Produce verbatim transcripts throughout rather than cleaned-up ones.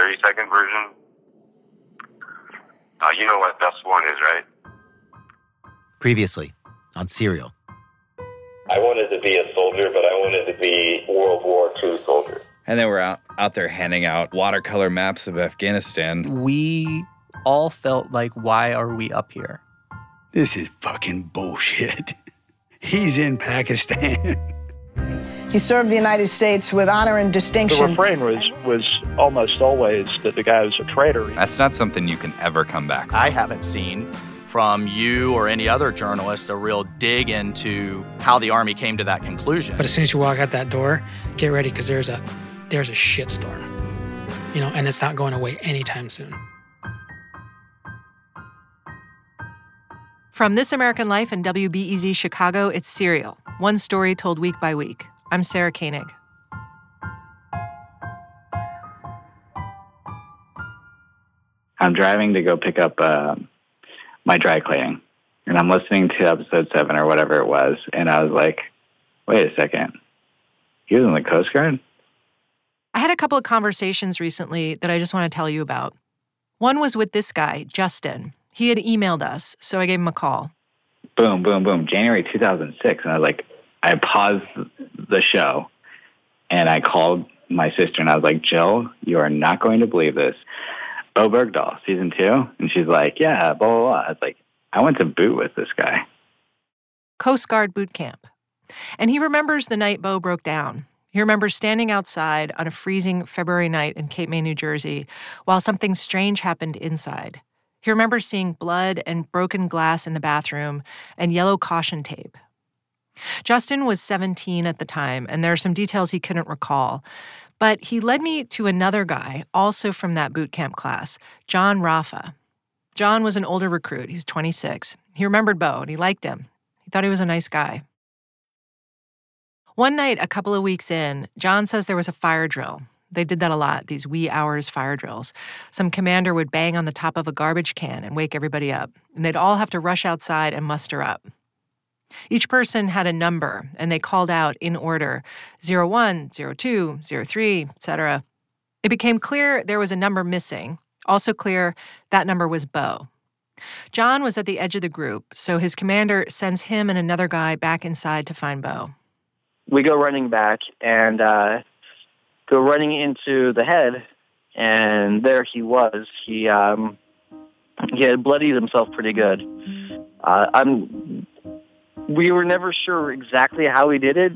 thirty second version. Uh, you know what Dust One is, right? Previously on Serial. I wanted to be a soldier, but I wanted to be World War Two soldier. And they were out, out there handing out watercolor maps of Afghanistan. We all felt like, why are we up here? This is fucking bullshit. He's in Pakistan. He served the United States with honor and distinction. The refrain was, was almost always that the guy was a traitor. That's not something you can ever come back from. I haven't seen from you or any other journalist a real dig into how the Army came to that conclusion. But as soon as you walk out that door, get ready, because there's a there's a shitstorm, you know, and it's not going away anytime soon. From This American Life and W B E Z Chicago, it's Serial, one story told week by week. I'm Sarah Koenig. I'm driving to go pick up uh, my dry cleaning, and I'm listening to episode seven or whatever it was, and I was like, wait a second, he was in the Coast Guard? I had a couple of conversations recently that I just want to tell you about. One was with this guy, Justin. He had emailed us, so I gave him a call. Boom, boom, boom, January two thousand six, and I was like, I paused the show, and I called my sister, and I was like, Jill, you are not going to believe this. Bo Bergdahl, season two? And she's like, yeah, blah, blah, blah. I was like, I went to boot with this guy. Coast Guard boot camp. And he remembers the night Bo broke down. He remembers standing outside on a freezing February night in Cape May, New Jersey, while something strange happened inside. He remembers seeing blood and broken glass in the bathroom and yellow caution tape. Justin was seventeen at the time, and there are some details he couldn't recall. But he led me to another guy, also from that boot camp class, John Raffa. John was an older recruit. He was twenty-six. He remembered Bo, and he liked him. He thought he was a nice guy. One night, a couple of weeks in, John says there was a fire drill. They did that a lot, these wee hours fire drills. Some commander would bang on the top of a garbage can and wake everybody up, and they'd all have to rush outside and muster up. Each person had a number, and they called out in order, zero one, zero two, zero three, et cetera. It became clear there was a number missing. Also clear that number was Bo. John was at the edge of the group, so his commander sends him and another guy back inside to find Bo. We go running back and uh, go running into the head, and there he was. He um, he had bloodied himself pretty good. Uh, I'm. We were never sure exactly how he did it,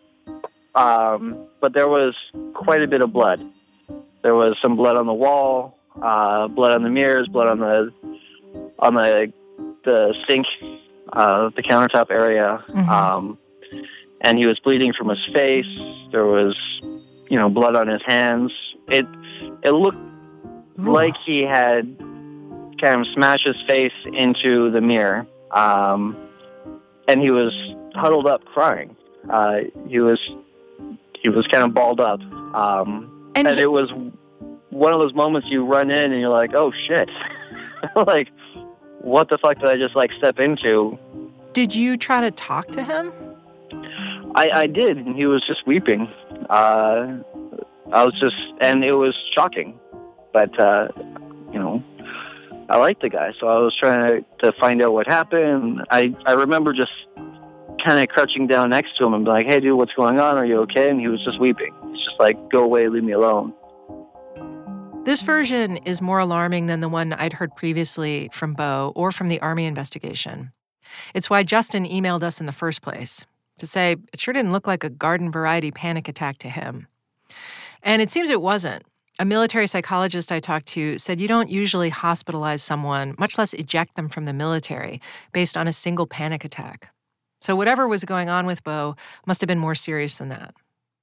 um, but there was quite a bit of blood. There was some blood on the wall, uh, blood on the mirrors, blood on the on the the sink, uh, the countertop area. Mm-hmm. Um, and he was bleeding from his face. There was, you know, blood on his hands. It it looked Ooh. like he had kind of smashed his face into the mirror. Um, and he was huddled up crying. Uh, he was he was kind of balled up. Um, and, and he- it was one of those moments you run in and you're like, oh, shit. Like, what the fuck did I just, like, step into? Did you try to talk to him? I, I did, and he was just weeping. Uh, I was just, and it was shocking. But, uh, you know, I liked the guy, so I was trying to, to find out what happened. I, I remember just kind of crouching down next to him and be like, hey, dude, what's going on? Are you okay? And he was just weeping. He's just like, go away, leave me alone. This version is more alarming than the one I'd heard previously from Bo or from the Army investigation. It's why Justin emailed us in the first place, to say it sure didn't look like a garden variety panic attack to him. And it seems it wasn't. A military psychologist I talked to said you don't usually hospitalize someone, much less eject them from the military, based on a single panic attack. So whatever was going on with Bo must have been more serious than that.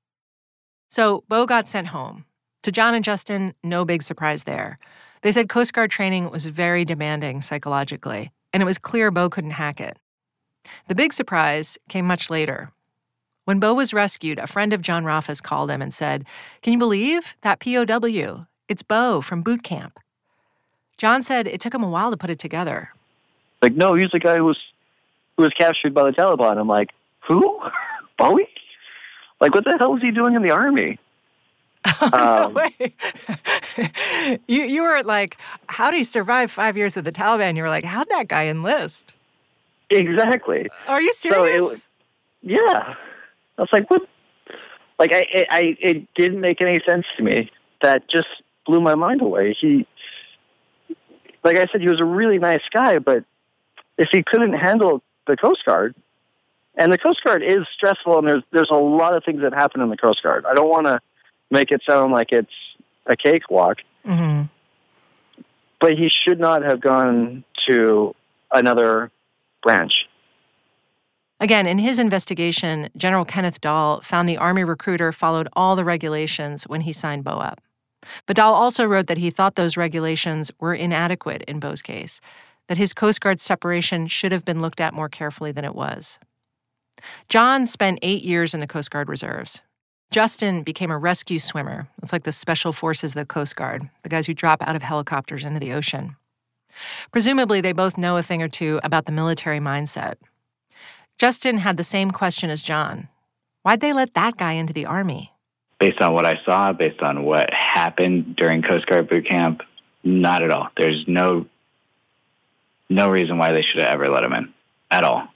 So Bo got sent home. To John and Justin, no big surprise there. They said Coast Guard training was very demanding psychologically, and it was clear Bo couldn't hack it. The big surprise came much later. When Bo was rescued, a friend of John Raffa's called him and said, can you believe that P O W? It's Bo from boot camp. John said it took him a while to put it together. Like, no, he's the guy who was who was captured by the Taliban. I'm like, who? Bowie? Like, what the hell was he doing in the Army? Um, no way. you, you were like, how did he survive five years with the Taliban? You were like, how'd that guy enlist? Exactly. Are you So serious? it, yeah. I was like, what? Like, I, I, I, it didn't make any sense to me. That just blew my mind away. He, like I said, he was a really nice guy, but if he couldn't handle the Coast Guard, and the Coast Guard is stressful, and there's there's a lot of things that happen in the Coast Guard. I don't want to make it sound like it's a cakewalk, mm-hmm. but he should not have gone to another branch. Again, in his investigation, General Kenneth Dahl found the Army recruiter followed all the regulations when he signed Bo up. But Dahl also wrote that he thought those regulations were inadequate in Bo's case, that his Coast Guard separation should have been looked at more carefully than it was. John spent eight years in the Coast Guard Reserves. Justin became a rescue swimmer. It's like the special forces of the Coast Guard, the guys who drop out of helicopters into the ocean. Presumably, they both know a thing or two about the military mindset. Justin had the same question as John. Why'd they let that guy into the Army? Based on what I saw, based on what happened during Coast Guard boot camp, not at all. There's no no reason why they should have ever let him in, at all.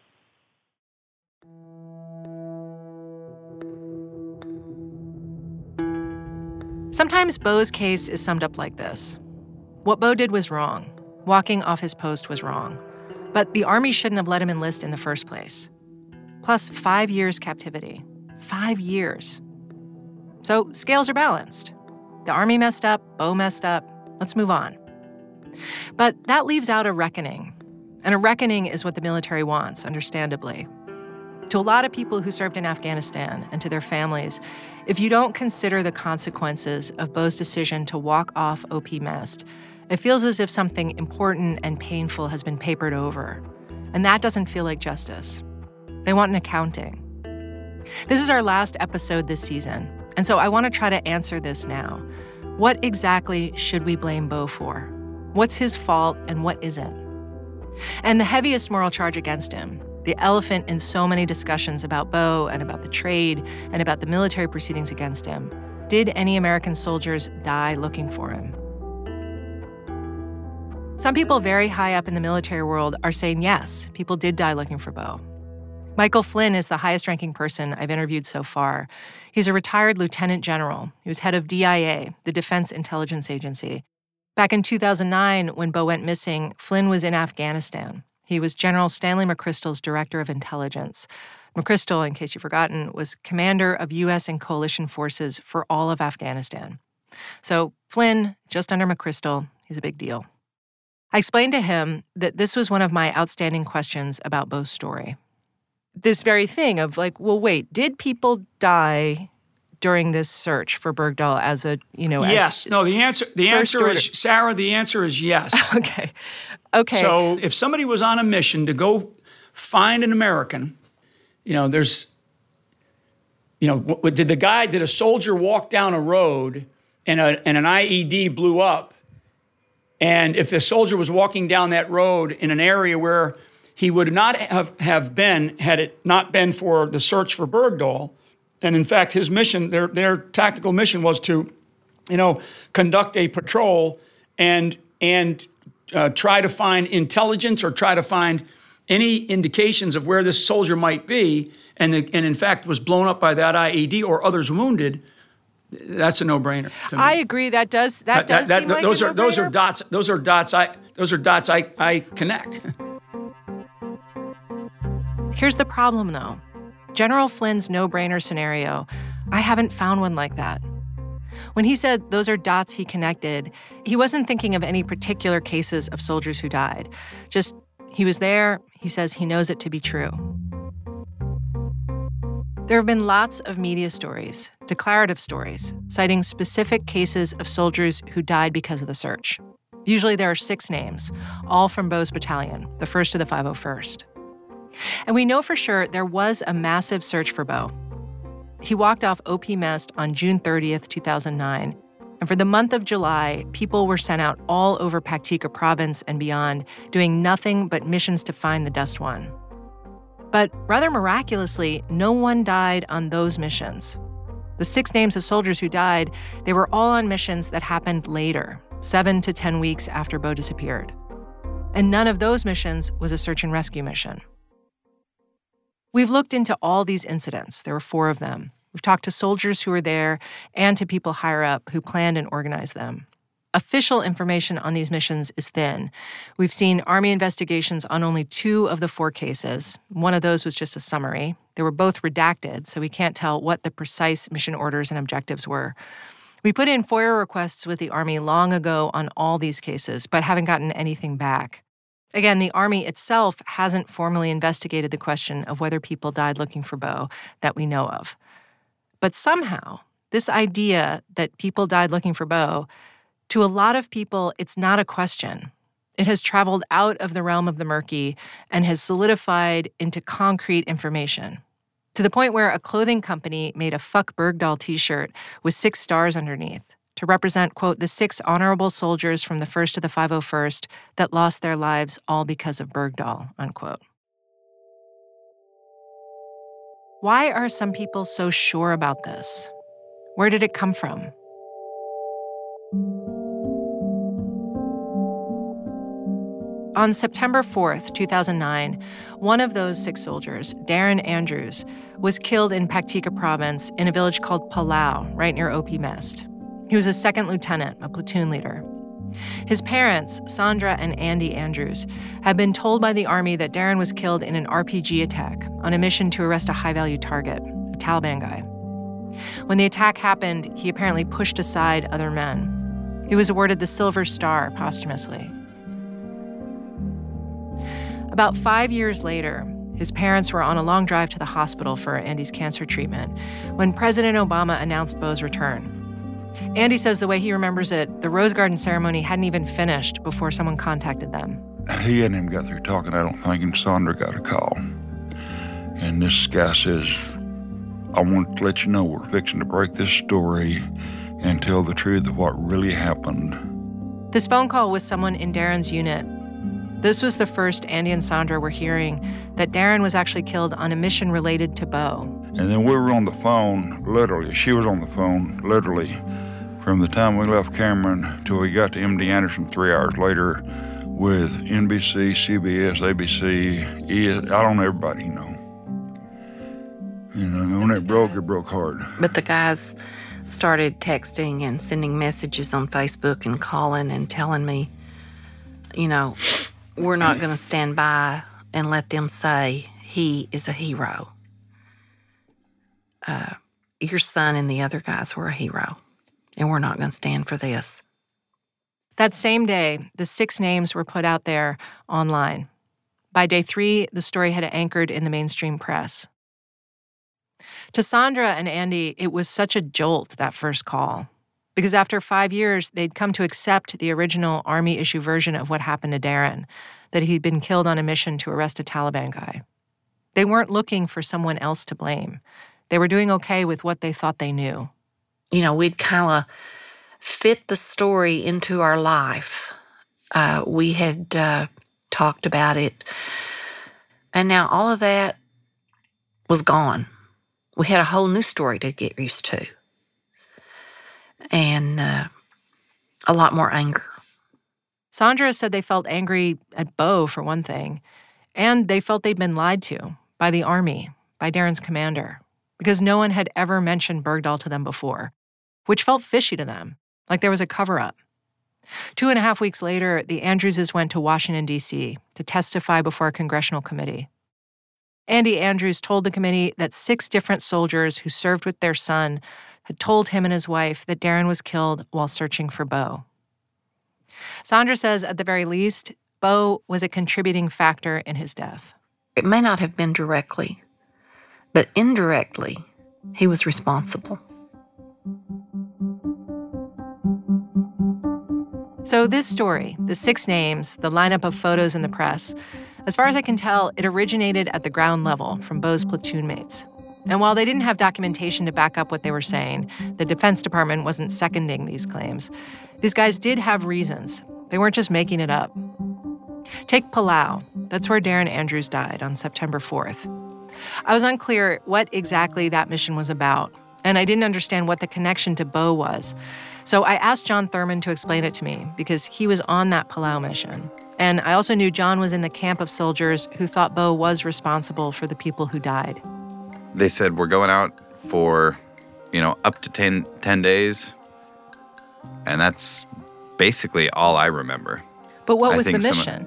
Sometimes Bo's case is summed up like this. What Bo did was wrong. Walking off his post was wrong. But the Army shouldn't have let him enlist in the first place. Plus, five years captivity. Five years. So scales are balanced. The Army messed up, Bo messed up. Let's move on. But that leaves out a reckoning. And a reckoning is what the military wants, understandably. To a lot of people who served in Afghanistan and to their families, if you don't consider the consequences of Bo's decision to walk off O P Mest, it feels as if something important and painful has been papered over. And that doesn't feel like justice. They want an accounting. This is our last episode this season, and so I want to try to answer this now. What exactly should we blame Bo for? What's his fault and what isn't? And the heaviest moral charge against him, the elephant in so many discussions about Bo and about the trade and about the military proceedings against him, did any American soldiers die looking for him? Some people very high up in the military world are saying yes, people did die looking for Bo. Michael Flynn is the highest-ranking person I've interviewed so far. He's a retired lieutenant general. He was head of D I A, the Defense Intelligence Agency. Back in two thousand nine, when Bo went missing, Flynn was in Afghanistan. He was General Stanley McChrystal's director of intelligence. McChrystal, in case you've forgotten, was commander of U S and coalition forces for all of Afghanistan. So Flynn, just under McChrystal, he's a big deal. I explained to him that this was one of my outstanding questions about Bo's story. This very thing of like, well, wait, did people die during this search for Bergdahl as a, you know, yes. As no, the answer the answer order. is, Sarah, the answer is yes. Okay. Okay. So if somebody was on a mission to go find an American, you know, there's, you know, what, did the guy, did a soldier walk down a road and, a, and an I E D blew up? And if the soldier was walking down that road in an area where he would not have, have been had it not been for the search for Bergdahl, and in fact, his mission, their their tactical mission was to, you know, conduct a patrol and and uh, try to find intelligence or try to find any indications of where this soldier might be, and the, and in fact was blown up by that I E D or others wounded. That's a no-brainer to me. I agree. That does that, that does that, seem that, like those a are those no-brainer. are dots. Those are dots. I those are dots. I I connect. Here's the problem, though. General Flynn's no-brainer scenario, I haven't found one like that. When he said those are dots he connected, he wasn't thinking of any particular cases of soldiers who died. Just, he was there, he says he knows it to be true. There have been lots of media stories, declarative stories, citing specific cases of soldiers who died because of the search. Usually there are six names, all from Bo's battalion, the first of the five oh first. And we know for sure there was a massive search for Bo. He walked off O P Mest on June thirtieth, two thousand nine, and for the month of July, people were sent out all over Paktika province and beyond, doing nothing but missions to find the Dust One. But rather miraculously, no one died on those missions. The six names of soldiers who died, they were all on missions that happened later, seven to ten weeks after Bo disappeared. And none of those missions was a search and rescue mission. We've looked into all these incidents. There were four of them. We've talked to soldiers who were there and to people higher up who planned and organized them. Official information on these missions is thin. We've seen Army investigations on only two of the four cases. One of those was just a summary. They were both redacted, so we can't tell what the precise mission orders and objectives were. We put in FOIA requests with the Army long ago on all these cases, but haven't gotten anything back. Again, the Army itself hasn't formally investigated the question of whether people died looking for Bo that we know of. But somehow, this idea that people died looking for Bo, to a lot of people, it's not a question. It has traveled out of the realm of the murky and has solidified into concrete information, to the point where a clothing company made a Fuck Bergdahl t-shirt with six stars underneath to represent, quote, the six honorable soldiers from the first to the five oh first that lost their lives all because of Bergdahl, unquote. Why are some people so sure about this? Where did it come from? On September fourth, two thousand nine, one of those six soldiers, Darren Andrews, was killed in Paktika province in a village called Palau, right near O P Mest. He was a second lieutenant, a platoon leader. His parents, Sandra and Andy Andrews, had been told by the Army that Darren was killed in an R P G attack on a mission to arrest a high-value target, a Taliban guy. When the attack happened, he apparently pushed aside other men. He was awarded the Silver Star posthumously. About five years later, his parents were on a long drive to the hospital for Andy's cancer treatment when President Obama announced Bo's return. Andy says the way he remembers it, the Rose Garden ceremony hadn't even finished before someone contacted them. He hadn't even got through talking, I don't think, and Sandra got a call. And this guy says, I want to let you know we're fixing to break this story and tell the truth of what really happened. This phone call was someone in Darren's unit. This was the first Andy and Sandra were hearing that Darren was actually killed on a mission related to Bo. And then we were on the phone, literally. She was on the phone, literally, from the time we left Cameron till we got to M D Anderson three hours later with N B C, C B S, A B C, E S, I don't know, everybody, you know. You know, when it broke, it broke hard. But the guys started texting and sending messages on Facebook and calling and telling me, you know, we're not going to stand by and let them say he is a hero. Uh, your son and the other guys were a hero, and we're not going to stand for this. That same day, the six names were put out there online. By day three, the story had anchored in the mainstream press. To Sandra and Andy, it was such a jolt, that first call. Because after five years, they'd come to accept the original Army issue version of what happened to Darren, that he'd been killed on a mission to arrest a Taliban guy. They weren't looking for someone else to blame. They were doing okay with what they thought they knew. You know, we'd kind of fit the story into our life. Uh, we had uh, talked about it. And now all of that was gone. We had a whole new story to get used to. And uh, a lot more anger. Sandra said they felt angry at Bo, for one thing, and they felt they'd been lied to by the Army, by Darren's commander, because no one had ever mentioned Bergdahl to them before, which felt fishy to them, like there was a cover-up. Two and a half weeks later, the Andrewses went to Washington, D C to testify before a congressional committee. Andy Andrews told the committee that six different soldiers who served with their son had told him and his wife that Darren was killed while searching for Bo. Sandra says, at the very least, Bo was a contributing factor in his death. It may not have been directly, but indirectly, he was responsible. So this story, the six names, the lineup of photos in the press, as far as I can tell, it originated at the ground level from Bo's platoon mates. And while they didn't have documentation to back up what they were saying, the Defense Department wasn't seconding these claims. These guys did have reasons. They weren't just making it up. Take Palau. That's where Darren Andrews died on September fourth. I was unclear what exactly that mission was about. and I didn't understand what the connection to Bo was. So I asked John Thurman to explain it to me because he was on that Palau mission. And I also knew John was in the camp of soldiers who thought Bo was responsible for the people who died. They said, we're going out for, you know, up to ten, ten days. And that's basically all I remember. But what I was the think some- mission?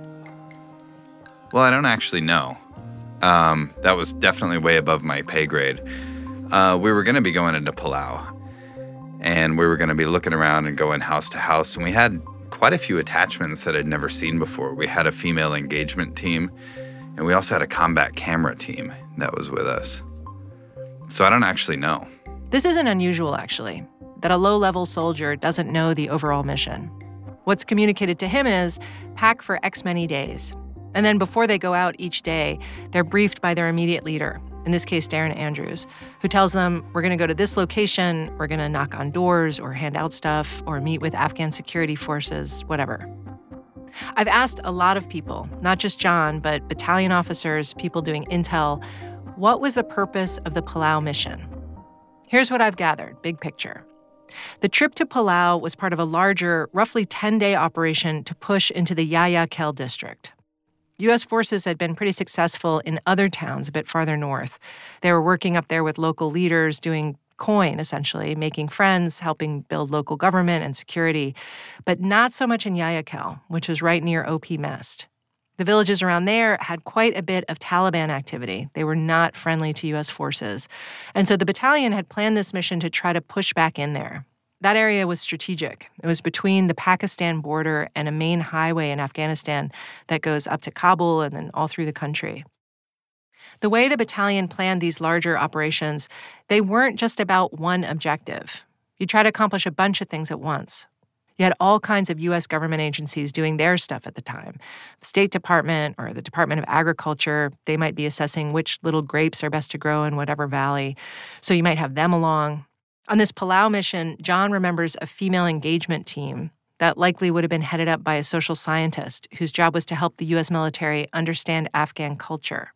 Well, I don't actually know. Um, that was definitely way above my pay grade. Uh, we were going to be going into Palau, and we were going to be looking around and going house to house, and we had quite a few attachments that I'd never seen before. We had a female engagement team, and we also had a combat camera team that was with us. So I don't actually know. This isn't unusual, actually, that a low-level soldier doesn't know the overall mission. What's communicated to him is, pack for X many days. And then before they go out each day, they're briefed by their immediate leader, in this case, Darren Andrews, who tells them, we're going to go to this location, we're going to knock on doors or hand out stuff or meet with Afghan security forces, whatever. I've asked a lot of people, not just John, but battalion officers, people doing intel, what was the purpose of the Palau mission? Here's what I've gathered, big picture. The trip to Palau was part of a larger, roughly ten-day operation to push into the Yahya Khel district. U S forces had been pretty successful in other towns a bit farther north. They were working up there with local leaders, doing coin, essentially, making friends, helping build local government and security, but not so much in Yahya Khel, which was right near O P Mest. The villages around there had quite a bit of Taliban activity. They were not friendly to U S forces. And so the battalion had planned this mission to try to push back in there. That area was strategic. It was between the Pakistan border and a main highway in Afghanistan that goes up to Kabul and then all through the country. The way the battalion planned these larger operations, they weren't just about one objective. You try to accomplish a bunch of things at once. You had all kinds of U S government agencies doing their stuff at the time. The State Department or the Department of Agriculture, they might be assessing which little grapes are best to grow in whatever valley. So you might have them along. On this Palau mission, John remembers a female engagement team that likely would have been headed up by a social scientist whose job was to help the U S military understand Afghan culture.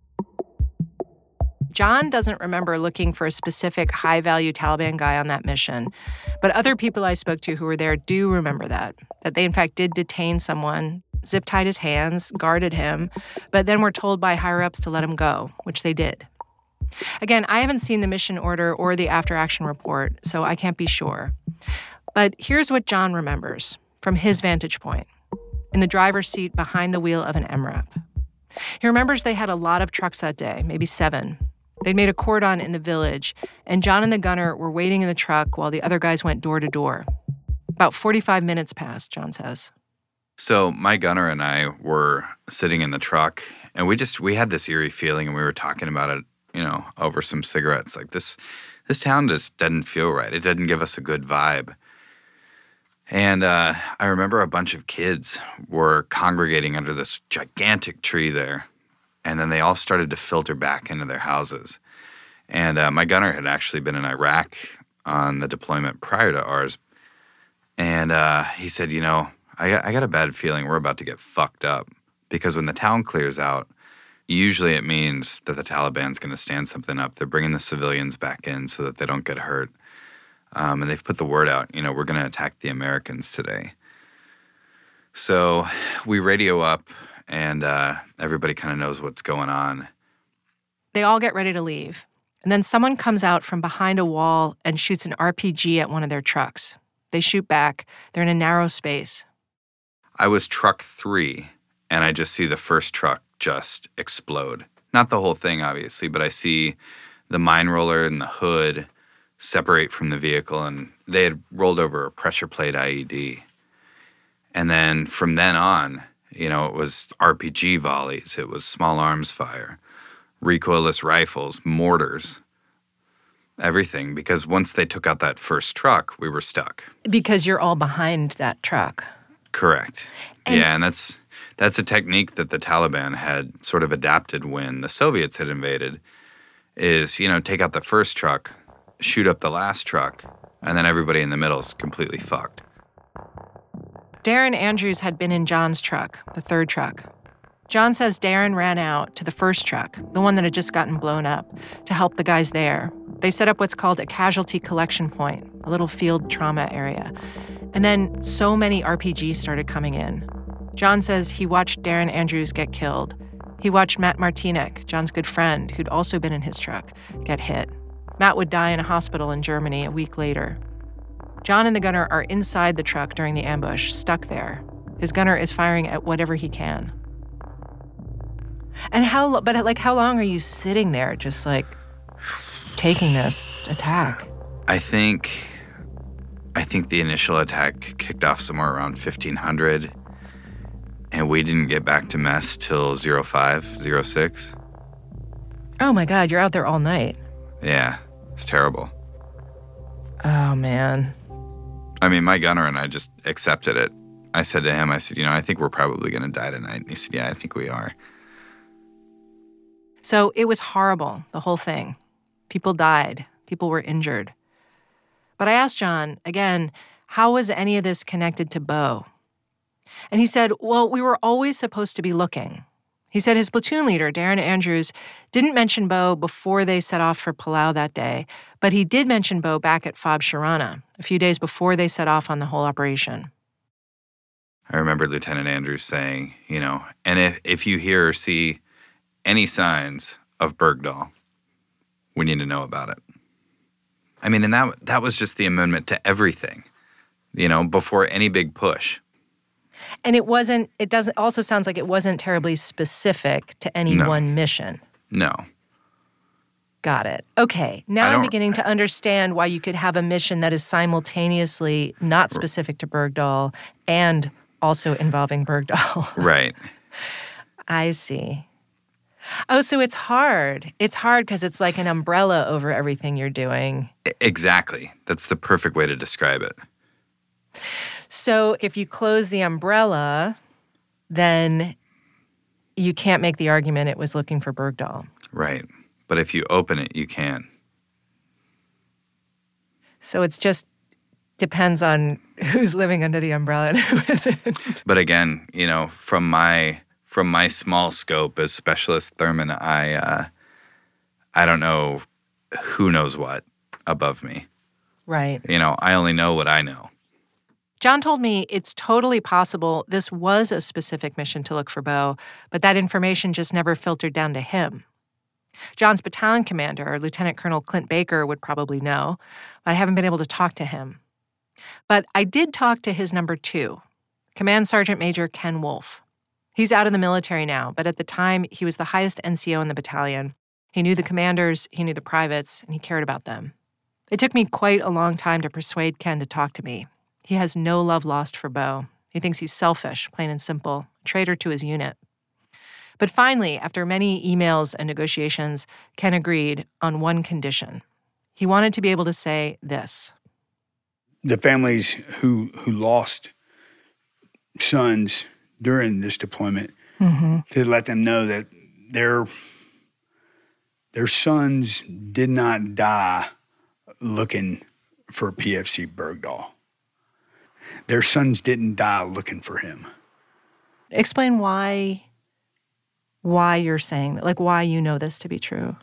John doesn't remember looking for a specific high-value Taliban guy on that mission, but other people I spoke to who were there do remember that, that they in fact did detain someone, zip-tied his hands, guarded him, but then were told by higher-ups to let him go, which they did. Again, I haven't seen the mission order or the after-action report, so I can't be sure. But here's what John remembers from his vantage point, in the driver's seat behind the wheel of an M RAP. He remembers they had a lot of trucks that day, maybe seven. They'd made a cordon in the village, and John and the gunner were waiting in the truck while the other guys went door to door. About forty-five minutes passed, John says. So my gunner and I were sitting in the truck, and we just, we had this eerie feeling, and we were talking about it, you know, over some cigarettes. Like, this, this town just doesn't feel right. It doesn't give us a good vibe. And uh, I remember a bunch of kids were congregating under this gigantic tree there. And then they all started to filter back into their houses. And uh, my gunner had actually been in Iraq on the deployment prior to ours. And uh, he said, you know, I got, I got a bad feeling we're about to get fucked up. Because when the town clears out, usually it means that the Taliban's going to stand something up. They're bringing the civilians back in so that they don't get hurt. Um, and they've put the word out, you know, we're going to attack the Americans today. So we radio up. And uh, everybody kind of knows what's going on. They all get ready to leave. And then someone comes out from behind a wall and shoots an R P G at one of their trucks. They shoot back. They're in a narrow space. I was truck three, and I just see the first truck just explode. Not the whole thing, obviously, but I see the mine roller and the hood separate from the vehicle, and they had rolled over a pressure plate I E D. And then from then on, you know, it was R P G volleys, it was small arms fire, recoilless rifles, mortars, everything. Because once they took out that first truck, we were stuck. Because you're all behind that truck. Correct. And yeah, and that's that's a technique that the Taliban had sort of adapted when the Soviets had invaded, is, you know, take out the first truck, shoot up the last truck, and then everybody in the middle is completely fucked. Darren Andrews had been in John's truck, the third truck. John says Darren ran out to the first truck, the one that had just gotten blown up, to help the guys there. They set up what's called a casualty collection point, a little field trauma area. And then so many R P Gs started coming in. John says he watched Darren Andrews get killed. He watched Matt Martinek, John's good friend, who'd also been in his truck, get hit. Matt would die in a hospital in Germany a week later. John and the gunner are inside the truck during the ambush, stuck there. His gunner is firing at whatever he can. And how, but like, how long are you sitting there just like taking this attack? I think, I think the initial attack kicked off somewhere around fifteen hundred, and we didn't get back to mess till zero five, zero six. Oh my God, you're out there all night. Yeah, it's terrible. Oh man. I mean, my gunner and I just accepted it. I said to him, I said, you know, I think we're probably going to die tonight. And he said, yeah, I think we are. So it was horrible, the whole thing. People died. People were injured. But I asked John, again, how was any of this connected to Bo? And he said, well, we were always supposed to be looking. He said his platoon leader, Darren Andrews, didn't mention Bo before they set off for Palau that day, but he did mention Bo back at Fob Sharana, a few days before they set off on the whole operation. I remember Lieutenant Andrews saying, you know, and if, if you hear or see any signs of Bergdahl, we need to know about it. I mean, and that that was just the amendment to everything, you know, before any big push. And it wasn't, it doesn't, also sounds like it wasn't terribly specific to any No. one mission. No. Got it. Okay. Now I'm beginning to understand why you could have a mission that is simultaneously not specific to Bergdahl and also involving Bergdahl. Right. I see. Oh, so it's hard. It's hard because it's like an umbrella over everything you're doing. Exactly. That's the perfect way to describe it. So if you close the umbrella, then you can't make the argument it was looking for Bergdahl. Right. But if you open it, you can. So it's just depends on who's living under the umbrella and who isn't. But again, you know, from my from my small scope as Specialist Thurman, I uh, I don't know who knows what above me. Right. You know, I only know what I know. John told me it's totally possible this was a specific mission to look for Bo, but that information just never filtered down to him. John's battalion commander, Lieutenant Colonel Clint Baker, would probably know, but I haven't been able to talk to him. But I did talk to his number two, Command Sergeant Major Ken Wolf. He's out in the military now, but at the time, he was the highest N C O in the battalion. He knew the commanders, he knew the privates, and he cared about them. It took me quite a long time to persuade Ken to talk to me. He has no love lost for Bo. He thinks he's selfish, plain and simple, a traitor to his unit. But finally, after many emails and negotiations, Ken agreed on one condition. He wanted to be able to say this. The families who who lost sons during this deployment, mm-hmm. to let them know that their their sons did not die looking for P F C Bergdahl. Their sons didn't die looking for him. Explain why why you're saying that, like why you know this to be true.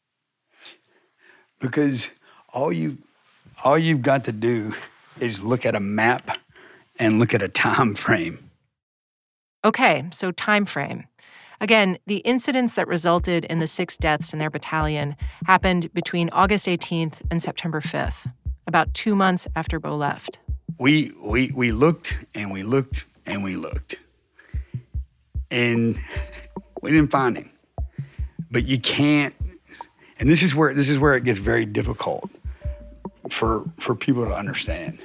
Because all you all you've got to do is look at a map and look at a time frame. Okay, so time frame. Again, the incidents that resulted in the six deaths in their battalion happened between August eighteenth and September fifth, about two months after Bo left. We we we looked and we looked and we looked. And we didn't find him. But you can't, and this is where this is where it gets very difficult for for people to understand.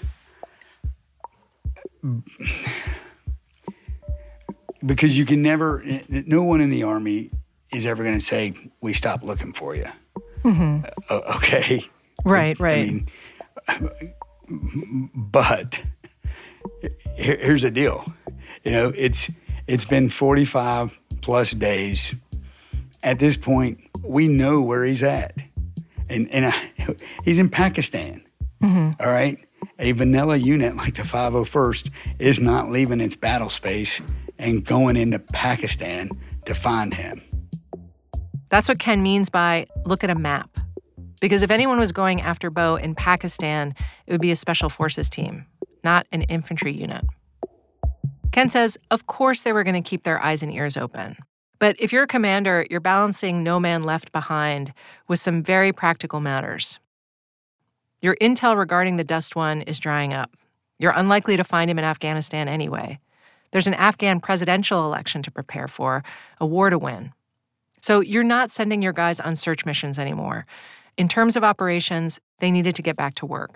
Because you can never, no one in the Army is ever going to say, we stopped looking for you. Mm-hmm. Uh, okay. Right, right. I mean, but here, here's the deal. You know, it's it's been forty-five plus days. At this point, we know where he's at. And, and I, he's in Pakistan, mm-hmm. all right? A vanilla unit like the five oh first is not leaving its battle space and going into Pakistan to find him. That's what Ken means by look at a map. Because if anyone was going after Bo in Pakistan, it would be a special forces team, not an infantry unit. Ken says, of course they were going to keep their eyes and ears open. But if you're a commander, you're balancing no man left behind with some very practical matters. Your intel regarding the Dust One is drying up. You're unlikely to find him in Afghanistan anyway. There's an Afghan presidential election to prepare for, a war to win. So you're not sending your guys on search missions anymore. In terms of operations, they needed to get back to work.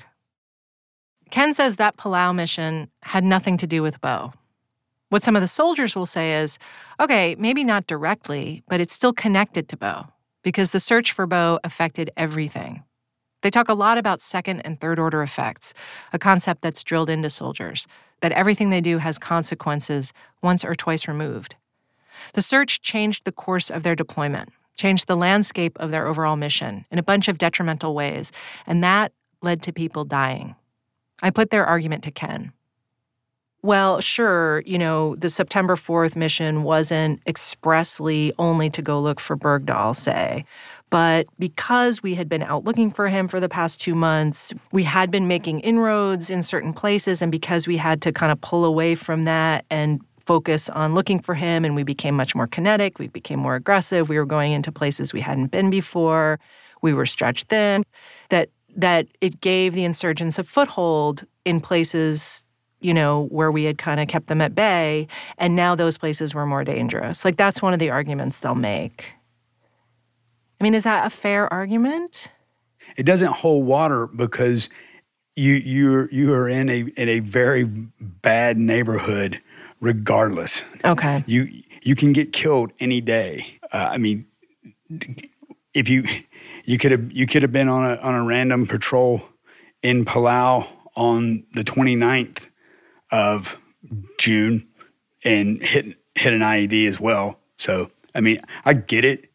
Ken says that Palau mission had nothing to do with Bo. What some of the soldiers will say is, okay, maybe not directly, but it's still connected to Bo, because the search for Bo affected everything. They talk a lot about second and third order effects, a concept that's drilled into soldiers, that everything they do has consequences once or twice removed. The search changed the course of their deployment, changed the landscape of their overall mission in a bunch of detrimental ways, and that led to people dying. I put their argument to Ken. Well, sure, you know, the September fourth mission wasn't expressly only to go look for Bergdahl, say. But because we had been out looking for him for the past two months, we had been making inroads in certain places, and because we had to kind of pull away from that and focus on looking for him, and we became much more kinetic, we became more aggressive, we were going into places we hadn't been before, we were stretched thin, that that it gave the insurgents a foothold in places, you know, where we had kind of kept them at bay, and now those places were more dangerous. Like, that's one of the arguments they'll make. I mean, is that a fair argument? It doesn't hold water because you you're you are in a in a very bad neighborhood regardless. Okay. You you can get killed any day. Uh, I mean, if you you could have you could have been on a on a random patrol in Palau on the twenty-ninth of June and hit hit an I E D as well. So, I mean, I get it.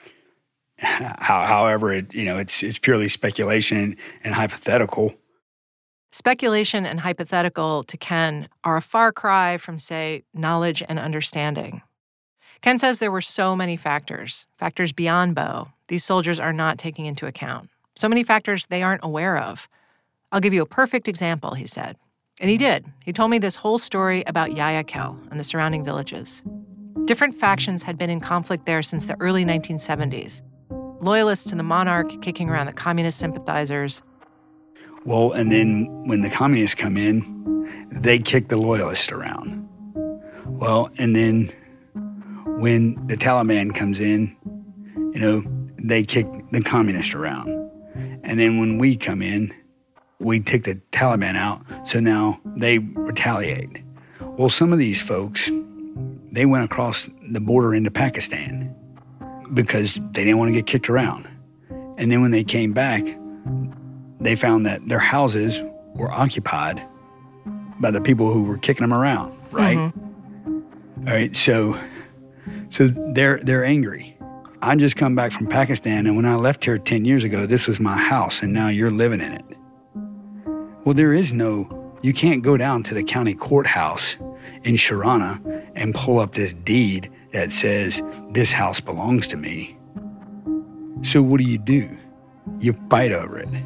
How, however, it, you know, it's it's purely speculation and, and hypothetical. Speculation and hypothetical to Ken are a far cry from, say, knowledge and understanding. Ken says there were so many factors, factors beyond Bo, these soldiers are not taking into account. So many factors they aren't aware of. I'll give you a perfect example, he said. And he did. He told me this whole story about Yaya Kel and the surrounding villages. Different factions had been in conflict there since the early nineteen seventies. Loyalists to the monarch kicking around the communist sympathizers. Well, and then when the communists come in, they kick the loyalists around. Well, and then when the Taliban comes in, you know, they kick the communists around. And then when we come in, we kick the Taliban out, so now they retaliate. Well, some of these folks, they went across the border into Pakistan because they didn't want to get kicked around. And then when they came back, they found that their houses were occupied by the people who were kicking them around, right? Mm-hmm. All right, so so they're they're angry. I just come back from Pakistan, and when I left here ten years ago, this was my house, and now you're living in it. Well, there is no, you can't go down to the county courthouse in Sharana and pull up this deed that says this house belongs to me. So what do you do? You fight over it.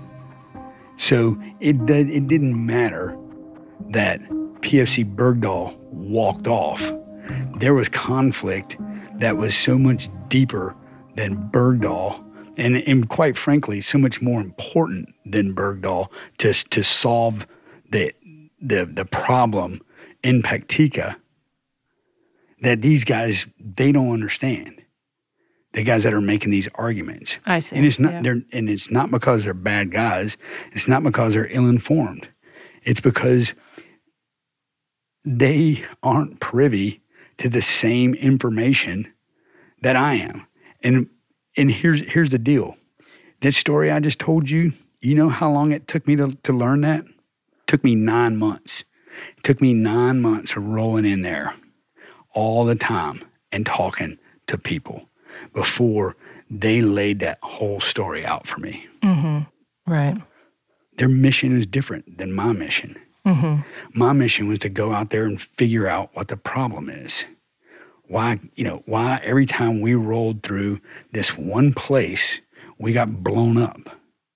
So it did, it didn't matter that P F C Bergdahl walked off. There was conflict that was so much deeper than Bergdahl, and, and quite frankly, so much more important than Bergdahl to to solve the the the problem in Paktika that these guys, they don't understand. The guys that are making these arguments. I see. And it's not yeah. they're and it's not because they're bad guys. It's not because they're ill-informed. It's because they aren't privy to the same information that I am. And and here's here's the deal. That story I just told you, you know how long it took me to, to learn that? It took me nine months. It took me nine months of rolling in there all the time and talking to people before they laid that whole story out for me. Mm-hmm. Right. Their mission is different than my mission. Mm-hmm. My mission was to go out there and figure out what the problem is. Why, you know, why every time we rolled through this one place, we got blown up.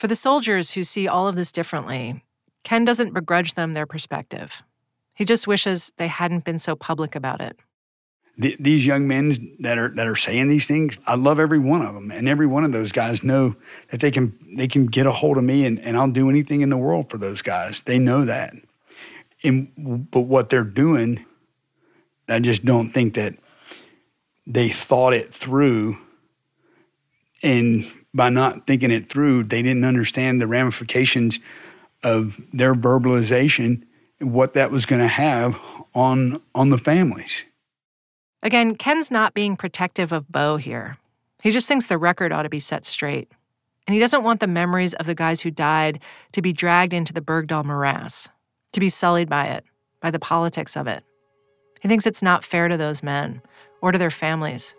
For the soldiers who see all of this differently, Ken doesn't begrudge them their perspective. He just wishes they hadn't been so public about it. The, these young men that are that are saying these things, I love every one of them, and every one of those guys know that they can they can get a hold of me, and, and I'll do anything in the world for those guys. They know that. And but what they're doing, I just don't think that they thought it through, and by not thinking it through, they didn't understand the ramifications of their verbalization and what that was going to have on on the families. Again, Ken's not being protective of Bo here. He just thinks the record ought to be set straight. And he doesn't want the memories of the guys who died to be dragged into the Bergdahl morass, to be sullied by it, by the politics of it. He thinks it's not fair to those men or to their families.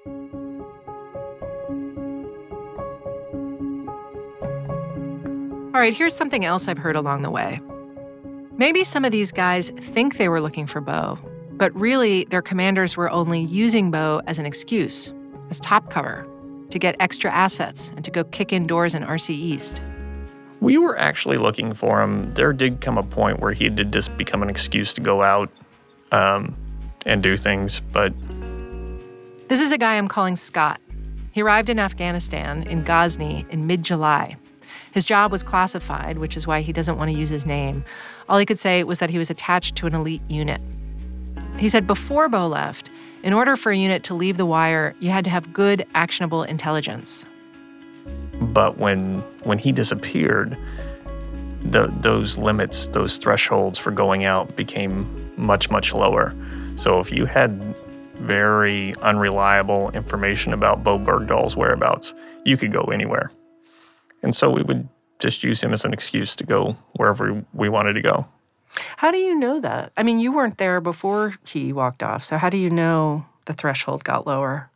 All right, here's something else I've heard along the way. Maybe some of these guys think they were looking for Bo, but really their commanders were only using Bo as an excuse, as top cover, to get extra assets and to go kick in doors in R C East. We were actually looking for him. There did come a point where he did just become an excuse to go out um, and do things, but... This is a guy I'm calling Scott. He arrived in Afghanistan, in Ghazni, in mid-July. His job was classified, which is why he doesn't want to use his name. All he could say was that he was attached to an elite unit. He said before Bo left, in order for a unit to leave the wire, you had to have good, actionable intelligence. But when when he disappeared, the, those limits, those thresholds for going out became much, much lower. So if you had very unreliable information about Bo Bergdahl's whereabouts, you could go anywhere. And so we would just use him as an excuse to go wherever we wanted to go. How do you know that? I mean, you weren't there before he walked off, so how do you know the threshold got lower?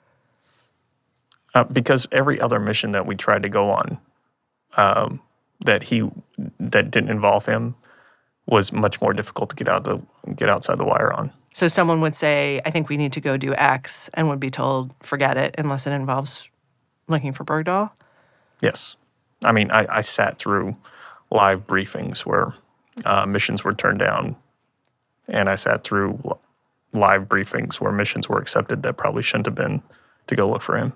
Uh, because every other mission that we tried to go on um, that he that didn't involve him was much more difficult to get out the get outside the wire on. So someone would say, I think we need to go do X, and would be told, forget it, unless it involves looking for Bergdahl? Yes. I mean, I, I sat through live briefings where uh, missions were turned down, and I sat through l- live briefings where missions were accepted that probably shouldn't have been to go look for him.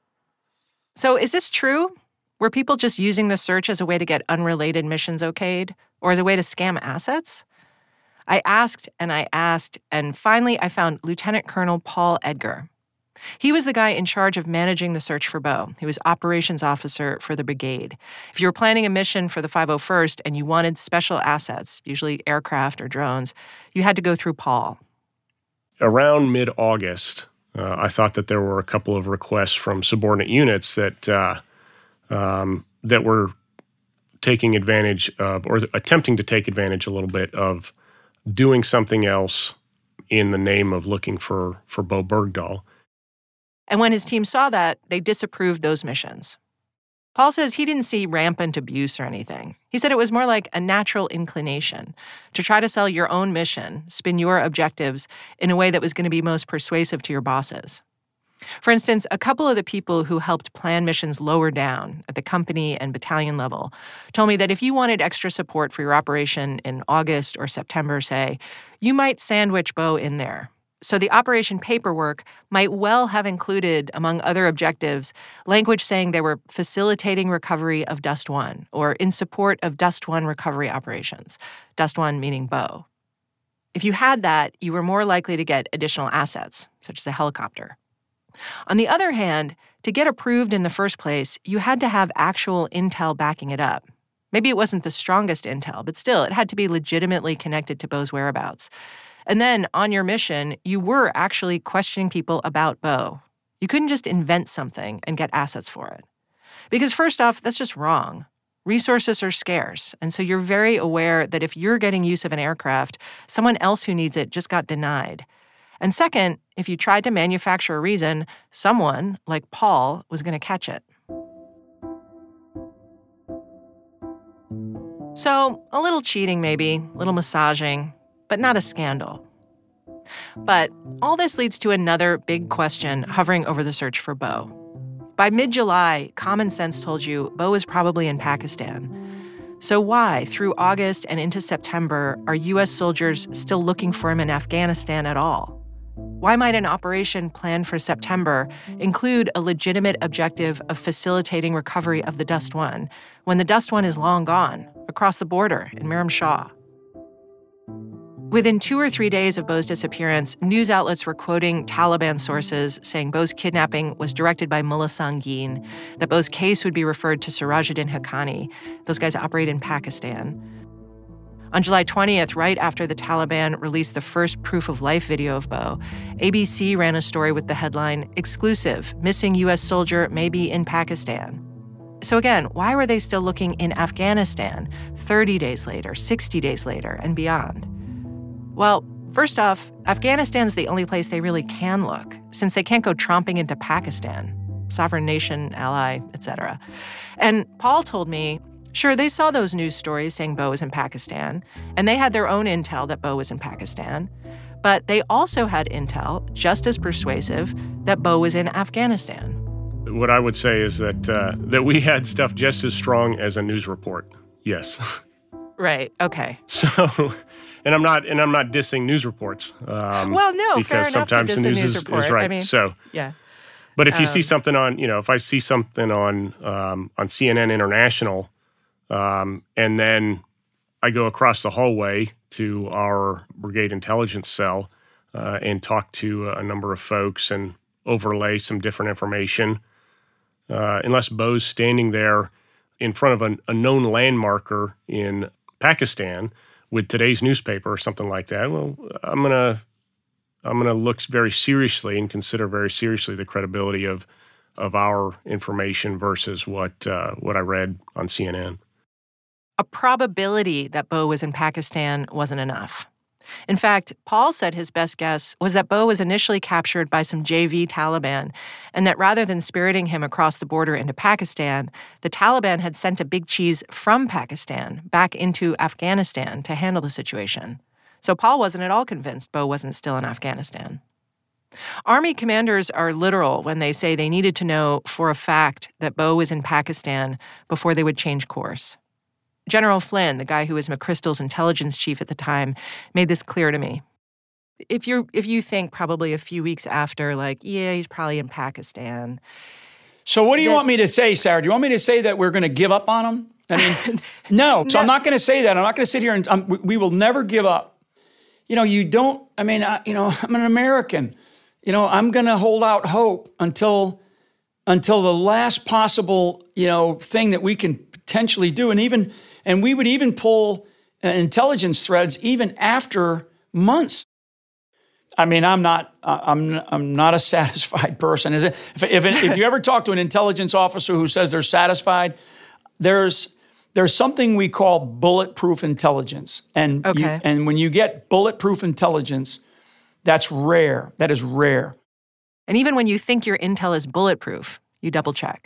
So is this true? Were people just using the search as a way to get unrelated missions okayed, or as a way to scam assets? I asked and I asked, and finally I found Lieutenant Colonel Paul Edgar. He was the guy in charge of managing the search for Bo. He was operations officer for the brigade. If you were planning a mission for the five oh first and you wanted special assets, usually aircraft or drones, you had to go through Paul. Around mid-August, uh, I thought that there were a couple of requests from subordinate units that uh, um, that were taking advantage of, or attempting to take advantage a little bit of doing something else in the name of looking for, for Bo Bergdahl. And when his team saw that, they disapproved those missions. Paul says he didn't see rampant abuse or anything. He said it was more like a natural inclination to try to sell your own mission, spin your objectives in a way that was going to be most persuasive to your bosses. For instance, a couple of the people who helped plan missions lower down at the company and battalion level told me that if you wanted extra support for your operation in August or September, say, you might sandwich Bo in there. So the operation paperwork might well have included, among other objectives, language saying they were facilitating recovery of Dust One or in support of Dust One recovery operations, Dust One meaning Bo. If you had that, you were more likely to get additional assets, such as a helicopter. On the other hand, to get approved in the first place, you had to have actual intel backing it up. Maybe it wasn't the strongest intel, but still, it had to be legitimately connected to Bo's whereabouts. And then, on your mission, you were actually questioning people about Bo. You couldn't just invent something and get assets for it. Because first off, that's just wrong. Resources are scarce, and so you're very aware that if you're getting use of an aircraft, someone else who needs it just got denied. And second, if you tried to manufacture a reason, someone, like Paul, was going to catch it. So, a little cheating maybe, a little massaging, but not a scandal. But all this leads to another big question hovering over the search for Bo. By mid-July, common sense told you Bo is probably in Pakistan. So why, through August and into September, are U S soldiers still looking for him in Afghanistan at all? Why might an operation planned for September include a legitimate objective of facilitating recovery of the Dust One when the Dust One is long gone, across the border in Miram Shah? Within two or three days of Bo's disappearance, news outlets were quoting Taliban sources saying Bo's kidnapping was directed by Mullah Sangin, that Bo's case would be referred to Sirajuddin Haqqani. Those guys operate in Pakistan. On July twentieth, right after the Taliban released the first proof of life video of Bo, A B C ran a story with the headline, "Exclusive, Missing U S Soldier May Be in Pakistan." So again, why were they still looking in Afghanistan thirty days later, sixty days later, and beyond? Well, first off, Afghanistan's the only place they really can look, since they can't go tromping into Pakistan, sovereign nation, ally, et cetera. And Paul told me, sure, they saw those news stories saying Bo was in Pakistan, and they had their own intel that Bo was in Pakistan, but they also had intel, just as persuasive, that Bo was in Afghanistan. What I would say is that uh, that we had stuff just as strong as a news report. Yes. Right. Okay. So, and I'm not and I'm not dissing news reports. Um, well, no, because fair enough sometimes to diss the news a news is, report. is right. I mean, so, yeah. But if you um, see something on, you know, if I see something on um, on C N N International, um, and then I go across the hallway to our brigade intelligence cell uh, and talk to a number of folks and overlay some different information. Uh, unless Bo's standing there in front of an, a known landmarker in Pakistan with today's newspaper or something like that, well, I'm gonna I'm gonna look very seriously and consider very seriously the credibility of of our information versus what uh, what I read on C N N. A probability that Bo was in Pakistan wasn't enough. In fact, Paul said his best guess was that Bo was initially captured by some J V Taliban, and that rather than spiriting him across the border into Pakistan, the Taliban had sent a big cheese from Pakistan back into Afghanistan to handle the situation. So Paul wasn't at all convinced Bo wasn't still in Afghanistan. Army commanders are literal when they say they needed to know for a fact that Bo was in Pakistan before they would change course. General Flynn, the guy who was McChrystal's intelligence chief at the time, made this clear to me. If you if you think probably a few weeks after, like, yeah, he's probably in Pakistan. So what do you that, want me to say, Sarah? Do you want me to say that we're going to give up on him? I mean, no. So no. I'm not going to say that. I'm not going to sit here and um, we, we will never give up. You know, you don't, I mean, I, you know, I'm an American. You know, I'm going to hold out hope until until the last possible, you know, thing that we can potentially do. And even And we would even pull uh, intelligence threads even after months. I mean, I'm not, uh, I'm, I'm not a satisfied person. Is it? If, if, if you ever talk to an intelligence officer who says they're satisfied, there's, there's something we call bulletproof intelligence, and okay. you, and when you get bulletproof intelligence, that's rare. That is rare. And even when you think your intel is bulletproof, you double check.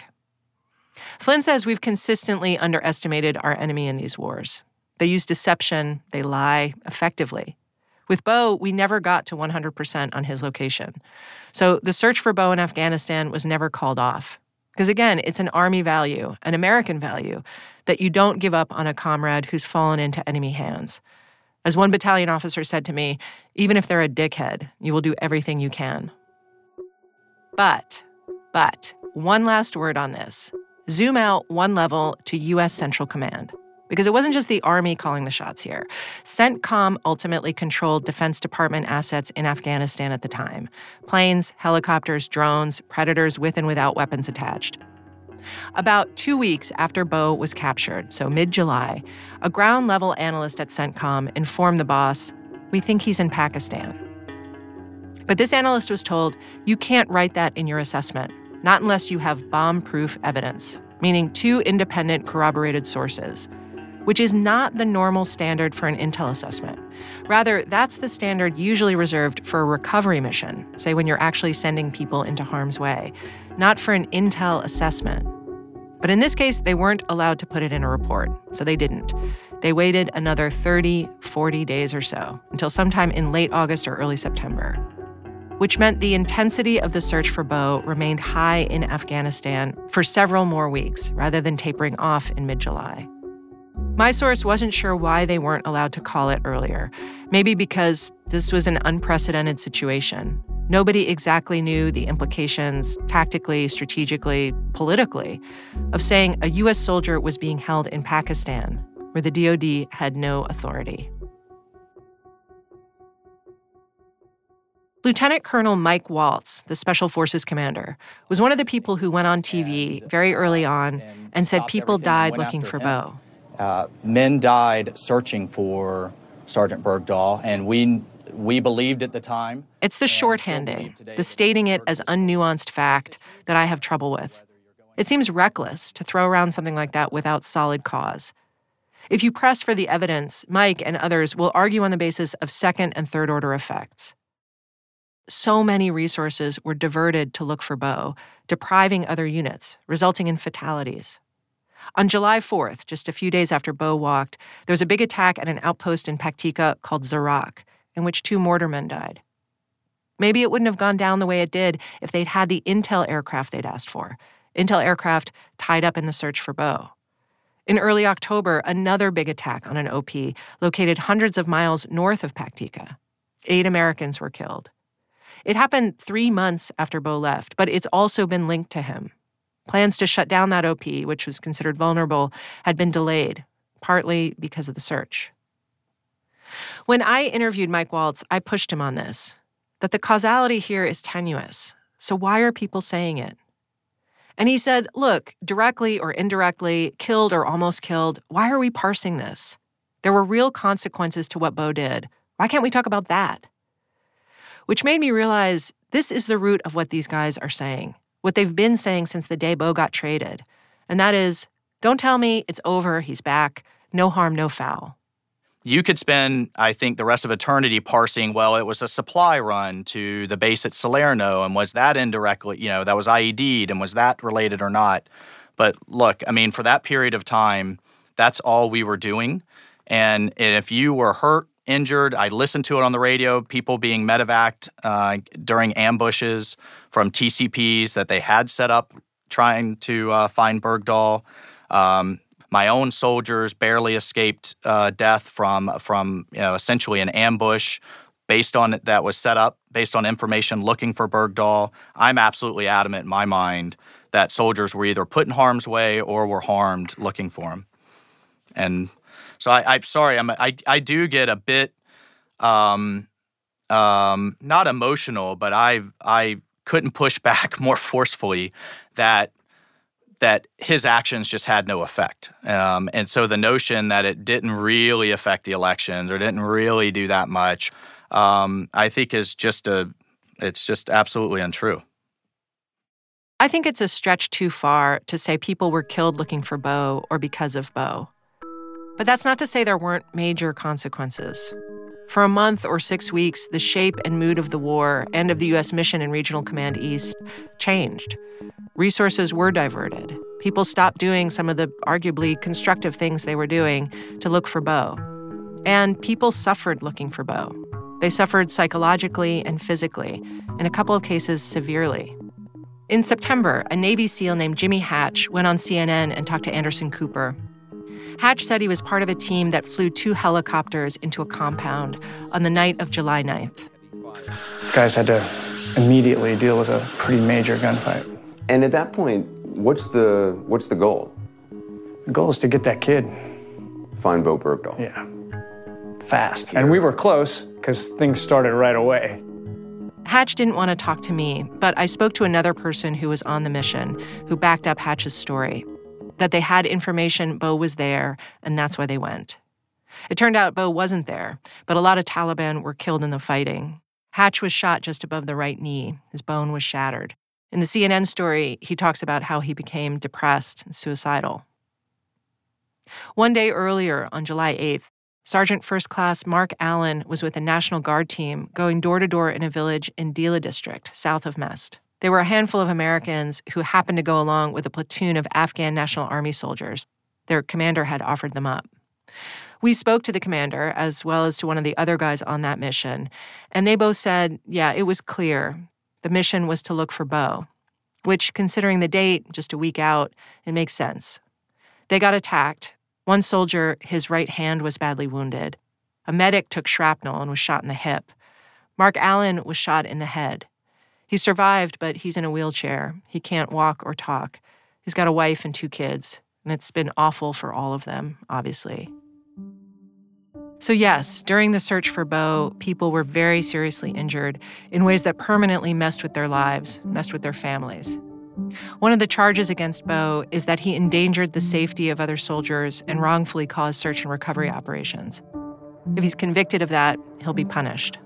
Flynn says we've consistently underestimated our enemy in these wars. They use deception, they lie effectively. With Bo, we never got to one hundred percent on his location. So the search for Bo in Afghanistan was never called off. Because again, it's an Army value, an American value, that you don't give up on a comrade who's fallen into enemy hands. As one battalion officer said to me, even if they're a dickhead, you will do everything you can. But, but, one last word on this. Zoom out one level to U S Central Command. Because it wasn't just the Army calling the shots here. CENTCOM ultimately controlled Defense Department assets in Afghanistan at the time. Planes, helicopters, drones, predators with and without weapons attached. About two weeks after Bo was captured, so mid-July, a ground-level analyst at CENTCOM informed the boss, "We think he's in Pakistan." But this analyst was told, you can't write that in your assessment, not unless you have bomb-proof evidence, meaning two independent corroborated sources, which is not the normal standard for an intel assessment. Rather, that's the standard usually reserved for a recovery mission, say when you're actually sending people into harm's way, not for an intel assessment. But in this case, they weren't allowed to put it in a report, so they didn't. They waited another thirty, forty days or so, until sometime in late August or early September. which meant the intensity of the search for Bo remained high in Afghanistan for several more weeks rather than tapering off in mid-July. My source wasn't sure why they weren't allowed to call it earlier, maybe because this was an unprecedented situation. Nobody exactly knew the implications tactically, strategically, politically of saying a U S soldier was being held in Pakistan, where the D O D had no authority. Lieutenant Colonel Mike Waltz, the Special Forces commander, was one of the people who went on T V very early on and said people died looking for Bo. Uh, men died searching for Sergeant Bergdahl, and we we believed at the time. It's the shorthanding, the stating it as unnuanced fact that I have trouble with. It seems reckless to throw around something like that without solid cause. If you press for the evidence, Mike and others will argue on the basis of second and third order effects. So many resources were diverted to look for Bo, depriving other units, resulting in fatalities. On July fourth, just a few days after Bo walked, there was a big attack at an outpost in Paktika called Zarak, in which two mortarmen died. Maybe it wouldn't have gone down the way it did if they'd had the Intel aircraft they'd asked for, Intel aircraft tied up in the search for Bo. In early October, another big attack on an O P located hundreds of miles north of Paktika. Eight Americans were killed. It happened three months after Bo left, but it's also been linked to him. Plans to shut down that O P, which was considered vulnerable, had been delayed, partly because of the search. When I interviewed Mike Waltz, I pushed him on this, that the causality here is tenuous. So why are people saying it? And he said, look, directly or indirectly, killed or almost killed, why are we parsing this? There were real consequences to what Bo did. Why can't we talk about that? Which made me realize this is the root of what these guys are saying, what they've been saying since the day Bo got traded. And that is, don't tell me it's over, he's back, no harm, no foul. You could spend, I think, the rest of eternity parsing, well, it was a supply run to the base at Salerno, and was that indirectly, you know, that was I E D'd, and was that related or not? But look, I mean, for that period of time, that's all we were doing. And, and if you were hurt, injured, I listened to it on the radio, people being medevaced uh, during ambushes from T C Ps that they had set up trying to uh, find Bergdahl. Um, My own soldiers barely escaped uh, death from from you know, essentially an ambush based on that was set up based on information looking for Bergdahl. I'm absolutely adamant in my mind that soldiers were either put in harm's way or were harmed looking for him. And so I, I'm sorry, I'm, I I do get a bit um, um, not emotional, but I I couldn't push back more forcefully that. that his actions just had no effect. Um, and so the notion that it didn't really affect the elections or didn't really do that much, um, I think is just a, it's just absolutely untrue. I think it's a stretch too far to say people were killed looking for Bo or because of Bo. But that's not to say there weren't major consequences. For a month or six weeks, the shape and mood of the war and of the U S mission in Regional Command East changed. Resources were diverted. People stopped doing some of the arguably constructive things they were doing to look for Bo. And people suffered looking for Bo. They suffered psychologically and physically, in a couple of cases severely. In September, a Navy SEAL named Jimmy Hatch went on C N N and talked to Anderson Cooper. Hatch said he was part of a team that flew two helicopters into a compound on the night of July ninth. Guys had to immediately deal with a pretty major gunfight. And at that point, what's the what's the goal? The goal is to get that kid. Find Bo Bergdahl. Yeah. Fast. And we were close because things started right away. Hatch didn't want to talk to me, but I spoke to another person who was on the mission who backed up Hatch's story, that they had information Bo was there, and that's why they went. It turned out Bo wasn't there, but a lot of Taliban were killed in the fighting. Hatch was shot just above the right knee. His bone was shattered. In the C N N story, he talks about how he became depressed and suicidal. One day earlier, on July eighth, Sergeant First Class Mark Allen was with a National Guard team going door-to-door in a village in Dila District, south of Mest. They were a handful of Americans who happened to go along with a platoon of Afghan National Army soldiers. Their commander had offered them up. We spoke to the commander as well as to one of the other guys on that mission, and they both said, yeah, it was clear. The mission was to look for Bo, which, considering the date, just a week out, it makes sense. They got attacked. One soldier, his right hand was badly wounded. A medic took shrapnel and was shot in the hip. Mark Allen was shot in the head. He survived, but he's in a wheelchair. He can't walk or talk. He's got a wife and two kids, and it's been awful for all of them, obviously. So yes, during the search for Bo, people were very seriously injured in ways that permanently messed with their lives, messed with their families. One of the charges against Bo is that he endangered the safety of other soldiers and wrongfully caused search and recovery operations. If he's convicted of that, he'll be punished.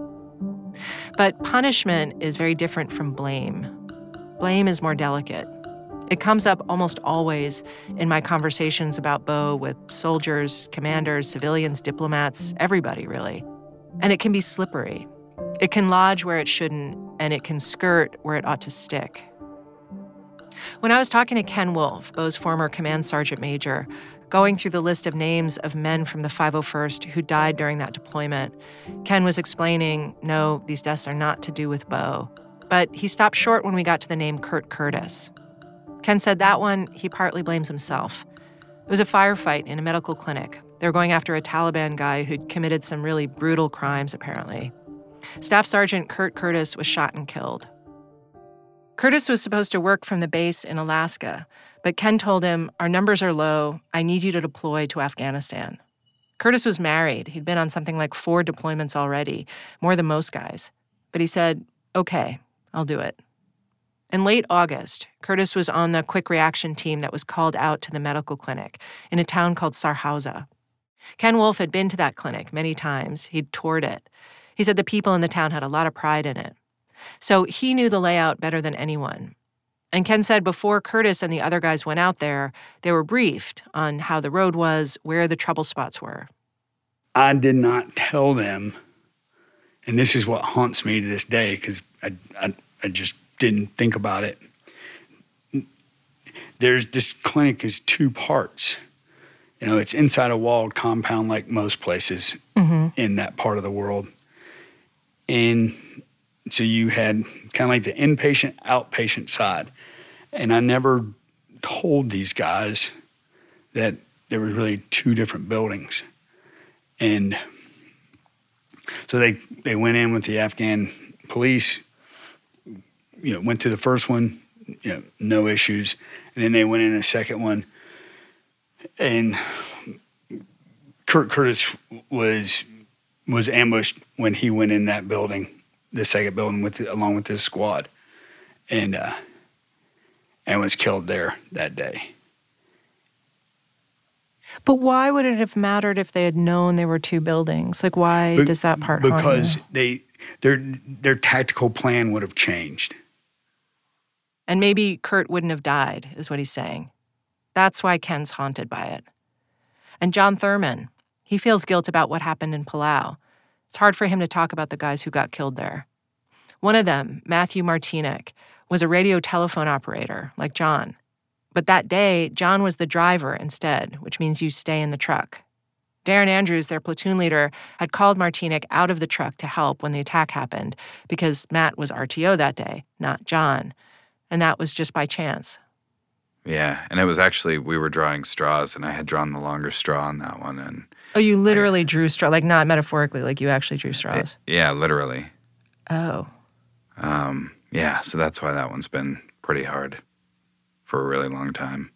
But punishment is very different from blame. Blame is more delicate. It comes up almost always in my conversations about Bo with soldiers, commanders, civilians, diplomats, everybody really. And it can be slippery. It can lodge where it shouldn't, and it can skirt where it ought to stick. When I was talking to Ken Wolf, Bo's former command sergeant major, going through the list of names of men from the five oh first who died during that deployment, Ken was explaining, no, these deaths are not to do with Bo. But he stopped short when we got to the name Kurt Curtis. Ken said that one, he partly blames himself. It was a firefight in a medical clinic. They were going after a Taliban guy who'd committed some really brutal crimes, apparently. Staff Sergeant Kurt Curtis was shot and killed. Curtis was supposed to work from the base in Alaska, but Ken told him, our numbers are low. I need you to deploy to Afghanistan. Curtis was married. He'd been on something like four deployments already, more than most guys. But he said, okay, I'll do it. In late August, Curtis was on the quick reaction team that was called out to the medical clinic in a town called Sarhauza. Ken Wolf had been to that clinic many times. He'd toured it. He said the people in the town had a lot of pride in it. So he knew the layout better than anyone. And Ken said before Curtis and the other guys went out there, they were briefed on how the road was, where the trouble spots were. I did not tell them, and this is what haunts me to this day, because I, I, I just didn't think about it. There's this clinic is two parts. You know, it's inside a walled compound like most places mm-hmm. in that part of the world. And so you had kind of like the inpatient, outpatient side. And I never told these guys that there was really two different buildings. And so they, they went in with the Afghan police, you know, went to the first one, you know, no issues. And then they went in a second one. And Kurt Curtis was was ambushed when he went in that building, the second building, with along with his squad, and uh, and was killed there that day. But why would it have mattered if they had known there were two buildings? Like, why Be- does that part because haunt you? they their their tactical plan would have changed. And maybe Kurt wouldn't have died, is what he's saying. That's why Ken's haunted by it. And John Thurman, he feels guilt about what happened in Palau. It's hard for him to talk about the guys who got killed there. One of them, Matthew Martinek, was a radio telephone operator, like John. But that day, John was the driver instead, which means you stay in the truck. Darren Andrews, their platoon leader, had called Martinek out of the truck to help when the attack happened because Matt was R T O that day, not John. And that was just by chance. Yeah, and it was actually, we were drawing straws, and I had drawn the longer straw on that one. And oh, you literally I, drew straw, like not metaphorically, like you actually drew straws? Yeah, literally. Oh. Um, yeah, so that's why that one's been pretty hard for a really long time.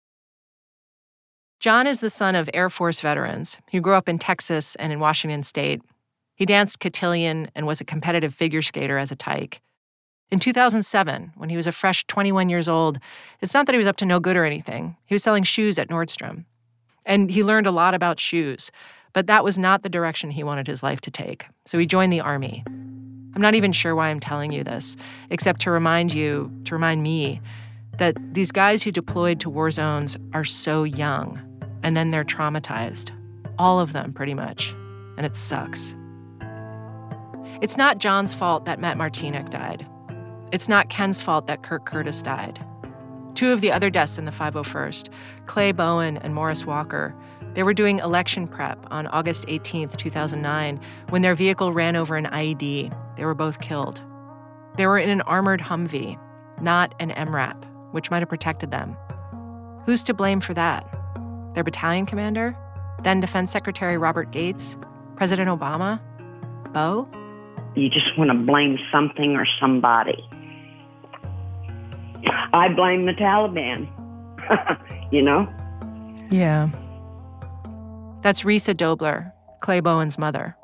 John is the son of Air Force veterans. He grew up in Texas and in Washington State. He danced cotillion and was a competitive figure skater as a tyke. In two thousand seven, when he was a fresh twenty-one years old, it's not that he was up to no good or anything. He was selling shoes at Nordstrom. And he learned a lot about shoes, but that was not the direction he wanted his life to take. So he joined the Army. I'm not even sure why I'm telling you this, except to remind you, to remind me, that these guys who deployed to war zones are so young, and then they're traumatized. All of them, pretty much. And it sucks. It's not John's fault that Matt Martinek died. It's not Ken's fault that Kurt Curtis died. Two of the other deaths in the five oh first, Clay Bowen and Morris Walker, They were doing election prep on August eighteenth, two thousand nine, when their vehicle ran over an I E D. They were both killed. They were in an armored Humvee, not an M RAP, which might have protected them. Who's to blame for that? Their battalion commander? Then Defense Secretary Robert Gates? President Obama? Bo? You just want to blame something or somebody. I blame the Taliban, you know? Yeah. That's Risa Dobler, Clay Bowen's mother.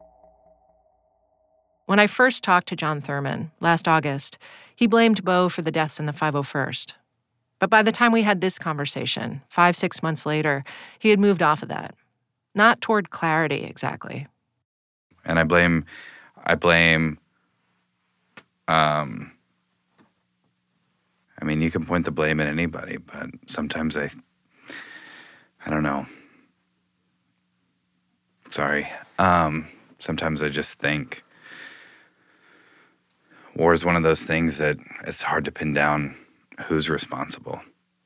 When I first talked to John Thurman last August, he blamed Bo for the deaths in the five oh first. But by the time we had this conversation, five, six months later, he had moved off of that. Not toward clarity, exactly. And I blame, I blame, um, I mean, you can point the blame at anybody, but sometimes I, I don't know. Sorry. Um, sometimes I just think war is one of those things that it's hard to pin down who's responsible.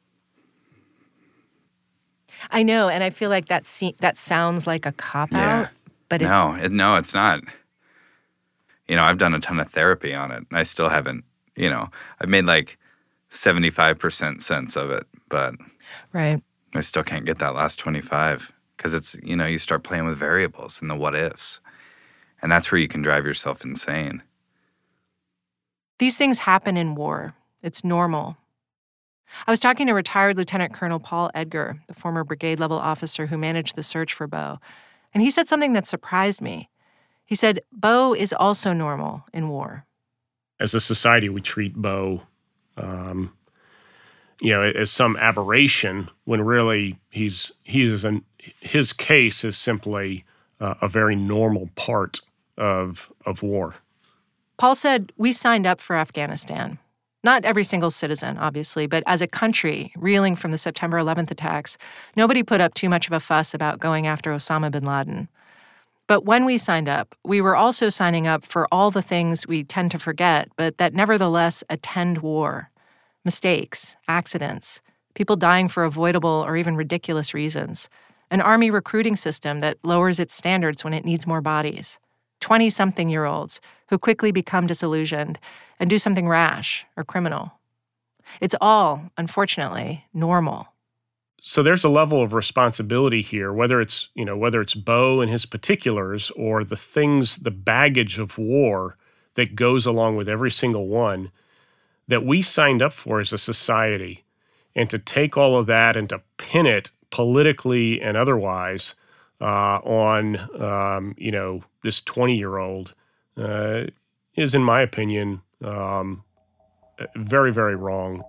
I know, and I feel like that se- that sounds like a cop-out, Yeah. but it's... No, it, no, it's not. You know, I've done a ton of therapy on it, and I still haven't, you know, I've made like seventy-five percent sense of it, but Right. I still can't get that last twenty-five because it's, you know, you start playing with variables and the what-ifs, and that's where you can drive yourself insane. These things happen in war. It's normal. I was talking to retired Lieutenant Colonel Paul Edgar, the former brigade-level officer who managed the search for Bo, and he said something that surprised me. He said, Bo is also normal in war. As a society, we treat Bo, um, you know, as some aberration when really he's he's an, his case is simply uh, a very normal part of of war. Paul said, we signed up for Afghanistan. Not every single citizen, obviously, but as a country reeling from the September eleventh attacks, nobody put up too much of a fuss about going after Osama bin Laden. But when we signed up, we were also signing up for all the things we tend to forget, but that nevertheless attend war. Mistakes, accidents, people dying for avoidable or even ridiculous reasons, an army recruiting system that lowers its standards when it needs more bodies, twenty-something-year-olds who quickly become disillusioned and do something rash or criminal. It's all, unfortunately, normal. So there's a level of responsibility here, whether it's, you know, whether it's Bo and his particulars or the things, the baggage of war that goes along with every single one that we signed up for as a society. And to take all of that and to pin it politically and otherwise uh, on, um, you know, this twenty-year-old uh, is, in my opinion, um, very, very wrong.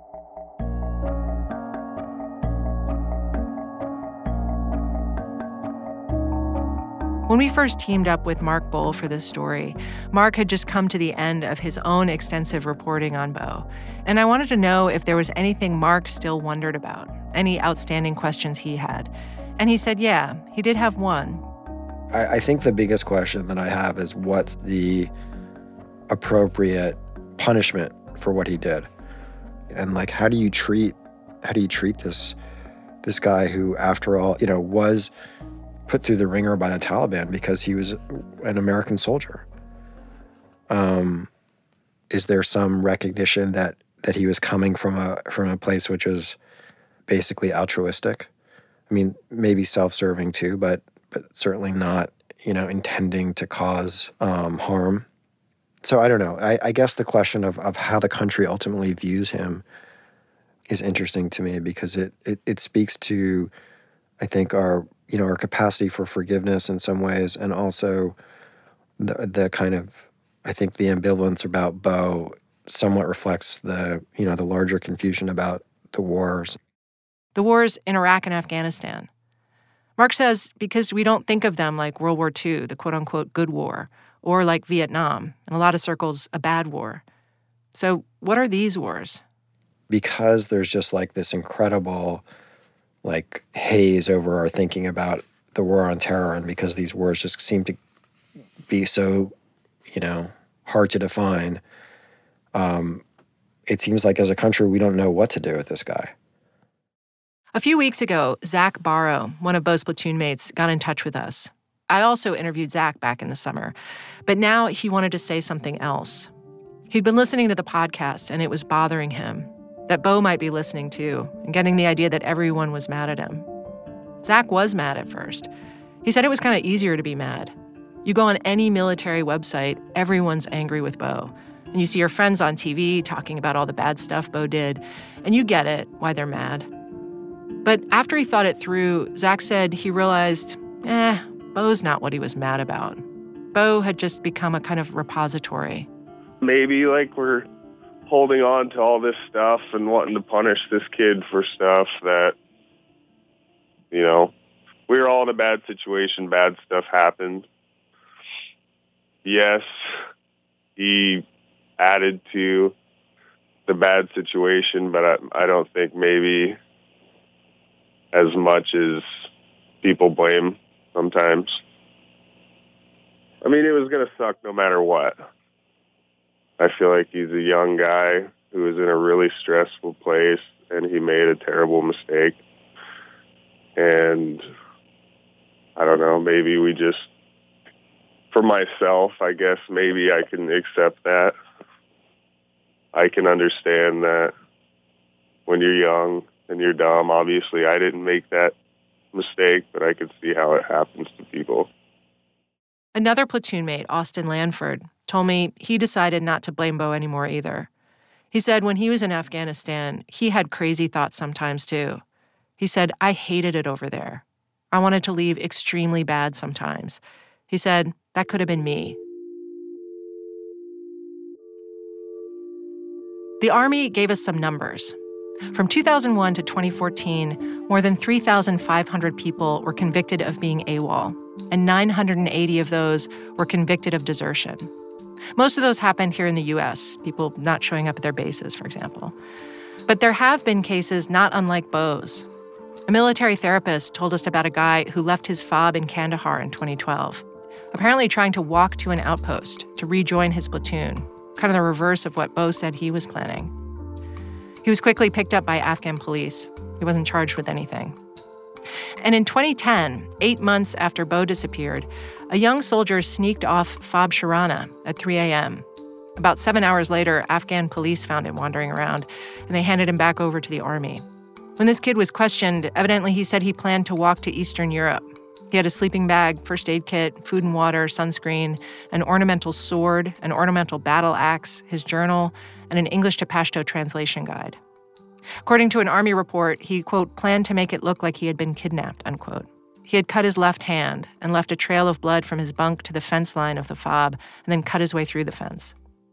When we first teamed up with Mark Bohl for this story, Mark had just come to the end of his own extensive reporting on Bo, and I wanted to know if there was anything Mark still wondered about, any outstanding questions he had. And he said, yeah, he did have one. I, I think the biggest question that I have is what's the appropriate punishment for what he did? And like, how do you treat, how do you treat this, this guy who, after all, you know, was put through the ringer by the Taliban because he was an American soldier? Um, is there some recognition that that he was coming from a from a place which was basically altruistic? I mean, maybe self-serving too, but but certainly not, you know, intending to cause um, harm. So I don't know. I, I guess the question of of how the country ultimately views him is interesting to me because it it, it speaks to, I think, our you know, our capacity for forgiveness in some ways, and also the the kind of, I think the ambivalence about Bo somewhat reflects the, you know, the larger confusion about the wars. The wars in Iraq and Afghanistan. Mark says because we don't think of them like World War Two, the quote-unquote good war, or like Vietnam, in a lot of circles, a bad war. So what are these wars? Because there's just like this incredible like haze over our thinking about the war on terror, and because these wars just seem to be so, you know, hard to define, um, it seems like as a country we don't know what to do with this guy. A few weeks ago, Zach Barrow, one of Bo's platoon mates, got in touch with us. I also interviewed Zach back in the summer, but now he wanted to say something else. He'd been listening to the podcast, and it was bothering him that Bo might be listening too and getting the idea that everyone was mad at him. Zach was mad at first. He said it was kind of easier to be mad. You go on any military website, everyone's angry with Bo. And you see your friends on T V talking about all the bad stuff Bo did, and you get it, why they're mad. But after he thought it through, Zach said he realized, eh, Bo's not what he was mad about. Bo had just become a kind of repository. Maybe, like, we're holding on to all this stuff and wanting to punish this kid for stuff that, you know, we were all in a bad situation, bad stuff happened. Yes, he added to the bad situation, but I, I don't think maybe as much as people blame sometimes. I mean, it was going to suck no matter what. I feel like he's a young guy who was in a really stressful place, and he made a terrible mistake. And I don't know, maybe we just, for myself, I guess maybe I can accept that. I can understand that when you're young and you're dumb. Obviously, I didn't make that mistake, but I could see how it happens to people. Another platoon mate, Austin Lanford, told me he decided not to blame Bo anymore either. He said when he was in Afghanistan, he had crazy thoughts sometimes too. He said, I hated it over there. I wanted to leave extremely bad sometimes. He said, that could have been me. The Army gave us some numbers. From two thousand one to twenty fourteen, more than three thousand five hundred people were convicted of being AWOL, and nine hundred eighty of those were convicted of desertion. Most of those happened here in the U S, people not showing up at their bases, for example. But there have been cases not unlike Bo's. A military therapist told us about a guy who left his fob in Kandahar in twenty twelve, apparently trying to walk to an outpost to rejoin his platoon, kind of the reverse of what Bo said he was planning. He was quickly picked up by Afghan police. He wasn't charged with anything. And in twenty ten, eight months after Bo disappeared, a young soldier sneaked off Fob Sharana at three a.m. About seven hours later, Afghan police found him wandering around, and they handed him back over to the Army. When this kid was questioned, evidently he said he planned to walk to Eastern Europe. He had a sleeping bag, first aid kit, food and water, sunscreen, an ornamental sword, an ornamental battle axe, his journal, and an English to Pashto translation guide. According to an Army report, he, quote, planned to make it look like he had been kidnapped, unquote. He had cut his left hand and left a trail of blood from his bunk to the fence line of the fob and then cut his way through the fence.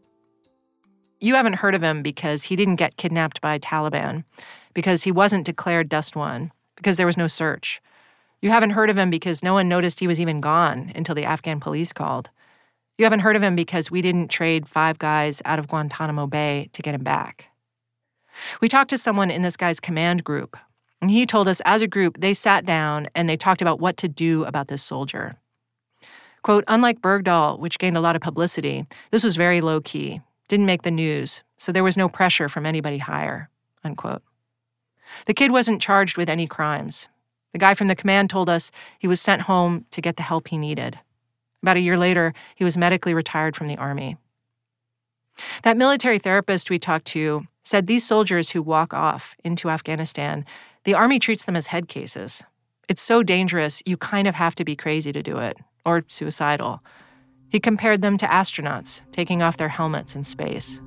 You haven't heard of him because he didn't get kidnapped by Taliban, because he wasn't declared Dust One, because there was no search. You haven't heard of him because no one noticed he was even gone until the Afghan police called. You haven't heard of him because we didn't trade five guys out of Guantanamo Bay to get him back. We talked to someone in this guy's command group, and he told us as a group they sat down and they talked about what to do about this soldier. Quote, unlike Bergdahl, which gained a lot of publicity, this was very low-key, didn't make the news, so there was no pressure from anybody higher, unquote. The kid wasn't charged with any crimes. The guy from the command told us he was sent home to get the help he needed. About a year later, he was medically retired from the Army. That military therapist we talked to said these soldiers who walk off into Afghanistan, the Army treats them as head cases. It's so dangerous, you kind of have to be crazy to do it, or suicidal. He compared them to astronauts taking off their helmets in space.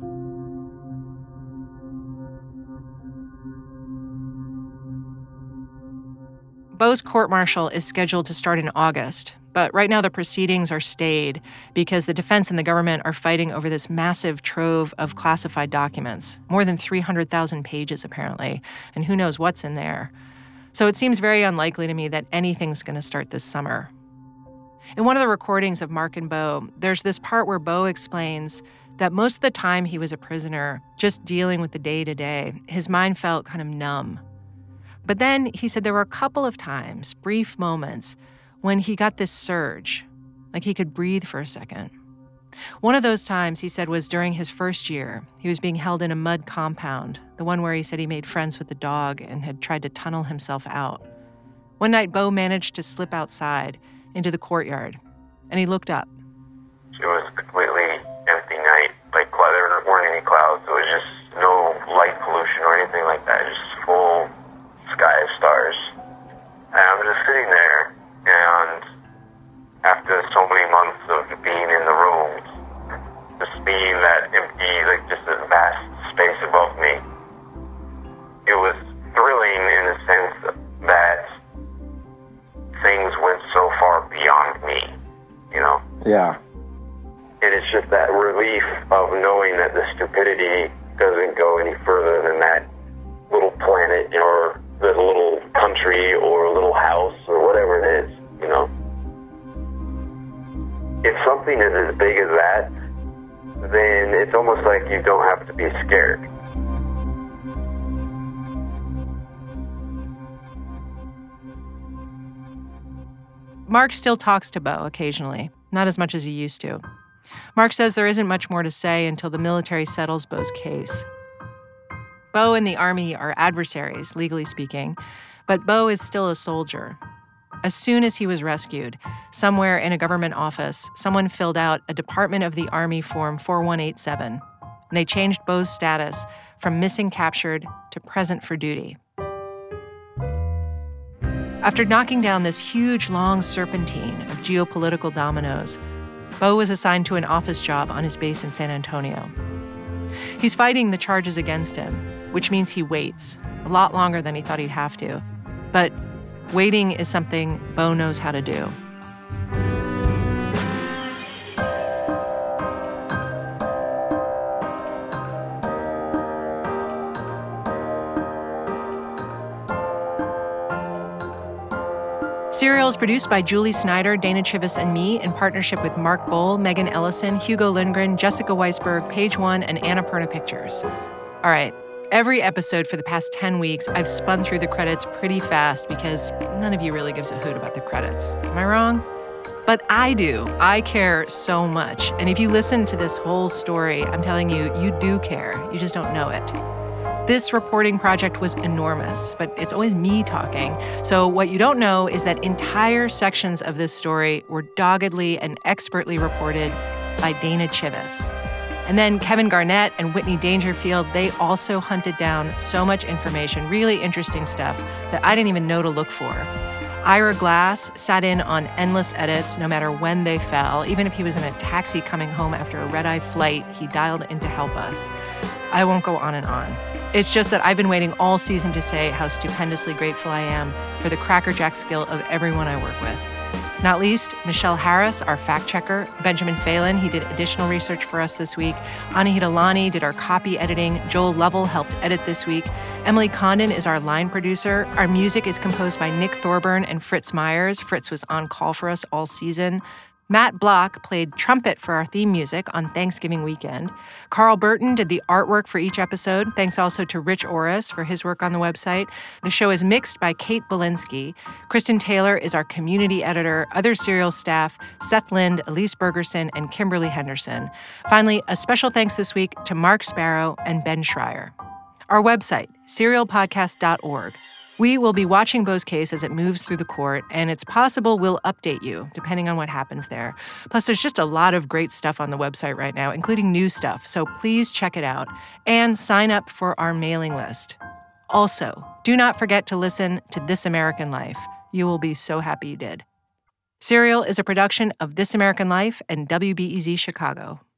Bo's court-martial is scheduled to start in August, but right now the proceedings are stayed because the defense and the government are fighting over this massive trove of classified documents, more than three hundred thousand pages apparently, and who knows what's in there. So it seems very unlikely to me that anything's going to start this summer. In one of the recordings of Mark and Bo, there's this part where Bo explains that most of the time he was a prisoner, just dealing with the day-to-day, his mind felt kind of numb. But then he said there were a couple of times, brief moments, when he got this surge, like he could breathe for a second. One of those times, he said, was during his first year. He was being held in a mud compound, the one where he said he made friends with the dog and had tried to tunnel himself out. One night, Bo managed to slip outside into the courtyard, and he looked up. It was a completely empty night. Like, there weren't any clouds. There was just no light pollution or anything like that. Just full sky of stars. And I'm just sitting there, and after so many months of being in the room, just being that empty, like just a vast space above me, it was thrilling in the sense that things went so far beyond me, you know? Yeah. And it's just that relief of knowing that the stupidity doesn't go any further than that little planet or the little country or a little house or whatever it is, you know? If something is as big as that, then it's almost like you don't have to be scared. Mark still talks to Bo occasionally, not as much as he used to. Mark says there isn't much more to say until the military settles Bo's case. Bo and the Army are adversaries, legally speaking, but Bo is still a soldier. As soon as he was rescued, somewhere in a government office, someone filled out a Department of the Army Form four one eight seven, and they changed Bo's status from missing captured to present for duty. After knocking down this huge, long serpentine of geopolitical dominoes, Bo was assigned to an office job on his base in San Antonio. He's fighting the charges against him, which means he waits, a lot longer than he thought he'd have to. But waiting is something Bo knows how to do. Serial is produced by Julie Snyder, Dana Chivvis, and me in partnership with Mark Bowl, Megan Ellison, Hugo Lindgren, Jessica Weisberg, Page One, and Annapurna Pictures. All right. Every episode for the past ten weeks, I've spun through the credits pretty fast because none of you really gives a hoot about the credits. Am I wrong? But I do. I care so much. And if you listen to this whole story, I'm telling you, you do care. You just don't know it. This reporting project was enormous, but it's always me talking. So what you don't know is that entire sections of this story were doggedly and expertly reported by Dana Chivvis. And then Kevin Garnett and Whitney Dangerfield, they also hunted down so much information, really interesting stuff that I didn't even know to look for. Ira Glass sat in on endless edits no matter when they fell. Even if he was in a taxi coming home after a red-eye flight, he dialed in to help us. I won't go on and on. It's just that I've been waiting all season to say how stupendously grateful I am for the crackerjack skill of everyone I work with. Not least, Michelle Harris, our fact checker, Benjamin Phelan, he did additional research for us this week. Anahita Lani did our copy editing. Joel Lovell helped edit this week. Emily Condon is our line producer. Our music is composed by Nick Thorburn and Fritz Myers. Fritz was on call for us all season. Matt Block played trumpet for our theme music on Thanksgiving weekend. Carl Burton did the artwork for each episode. Thanks also to Rich Orris for his work on the website. The show is mixed by Kate Belinsky. Kristen Taylor is our community editor. Other Serial staff, Seth Lind, Elise Bergerson, and Kimberly Henderson. Finally, a special thanks this week to Mark Sparrow and Ben Schreier. Our website, serial podcast dot org. We will be watching Bo's case as it moves through the court, and it's possible we'll update you, depending on what happens there. Plus, there's just a lot of great stuff on the website right now, including new stuff, so please check it out and sign up for our mailing list. Also, do not forget to listen to This American Life. You will be so happy you did. Serial is a production of This American Life and W B E Z Chicago.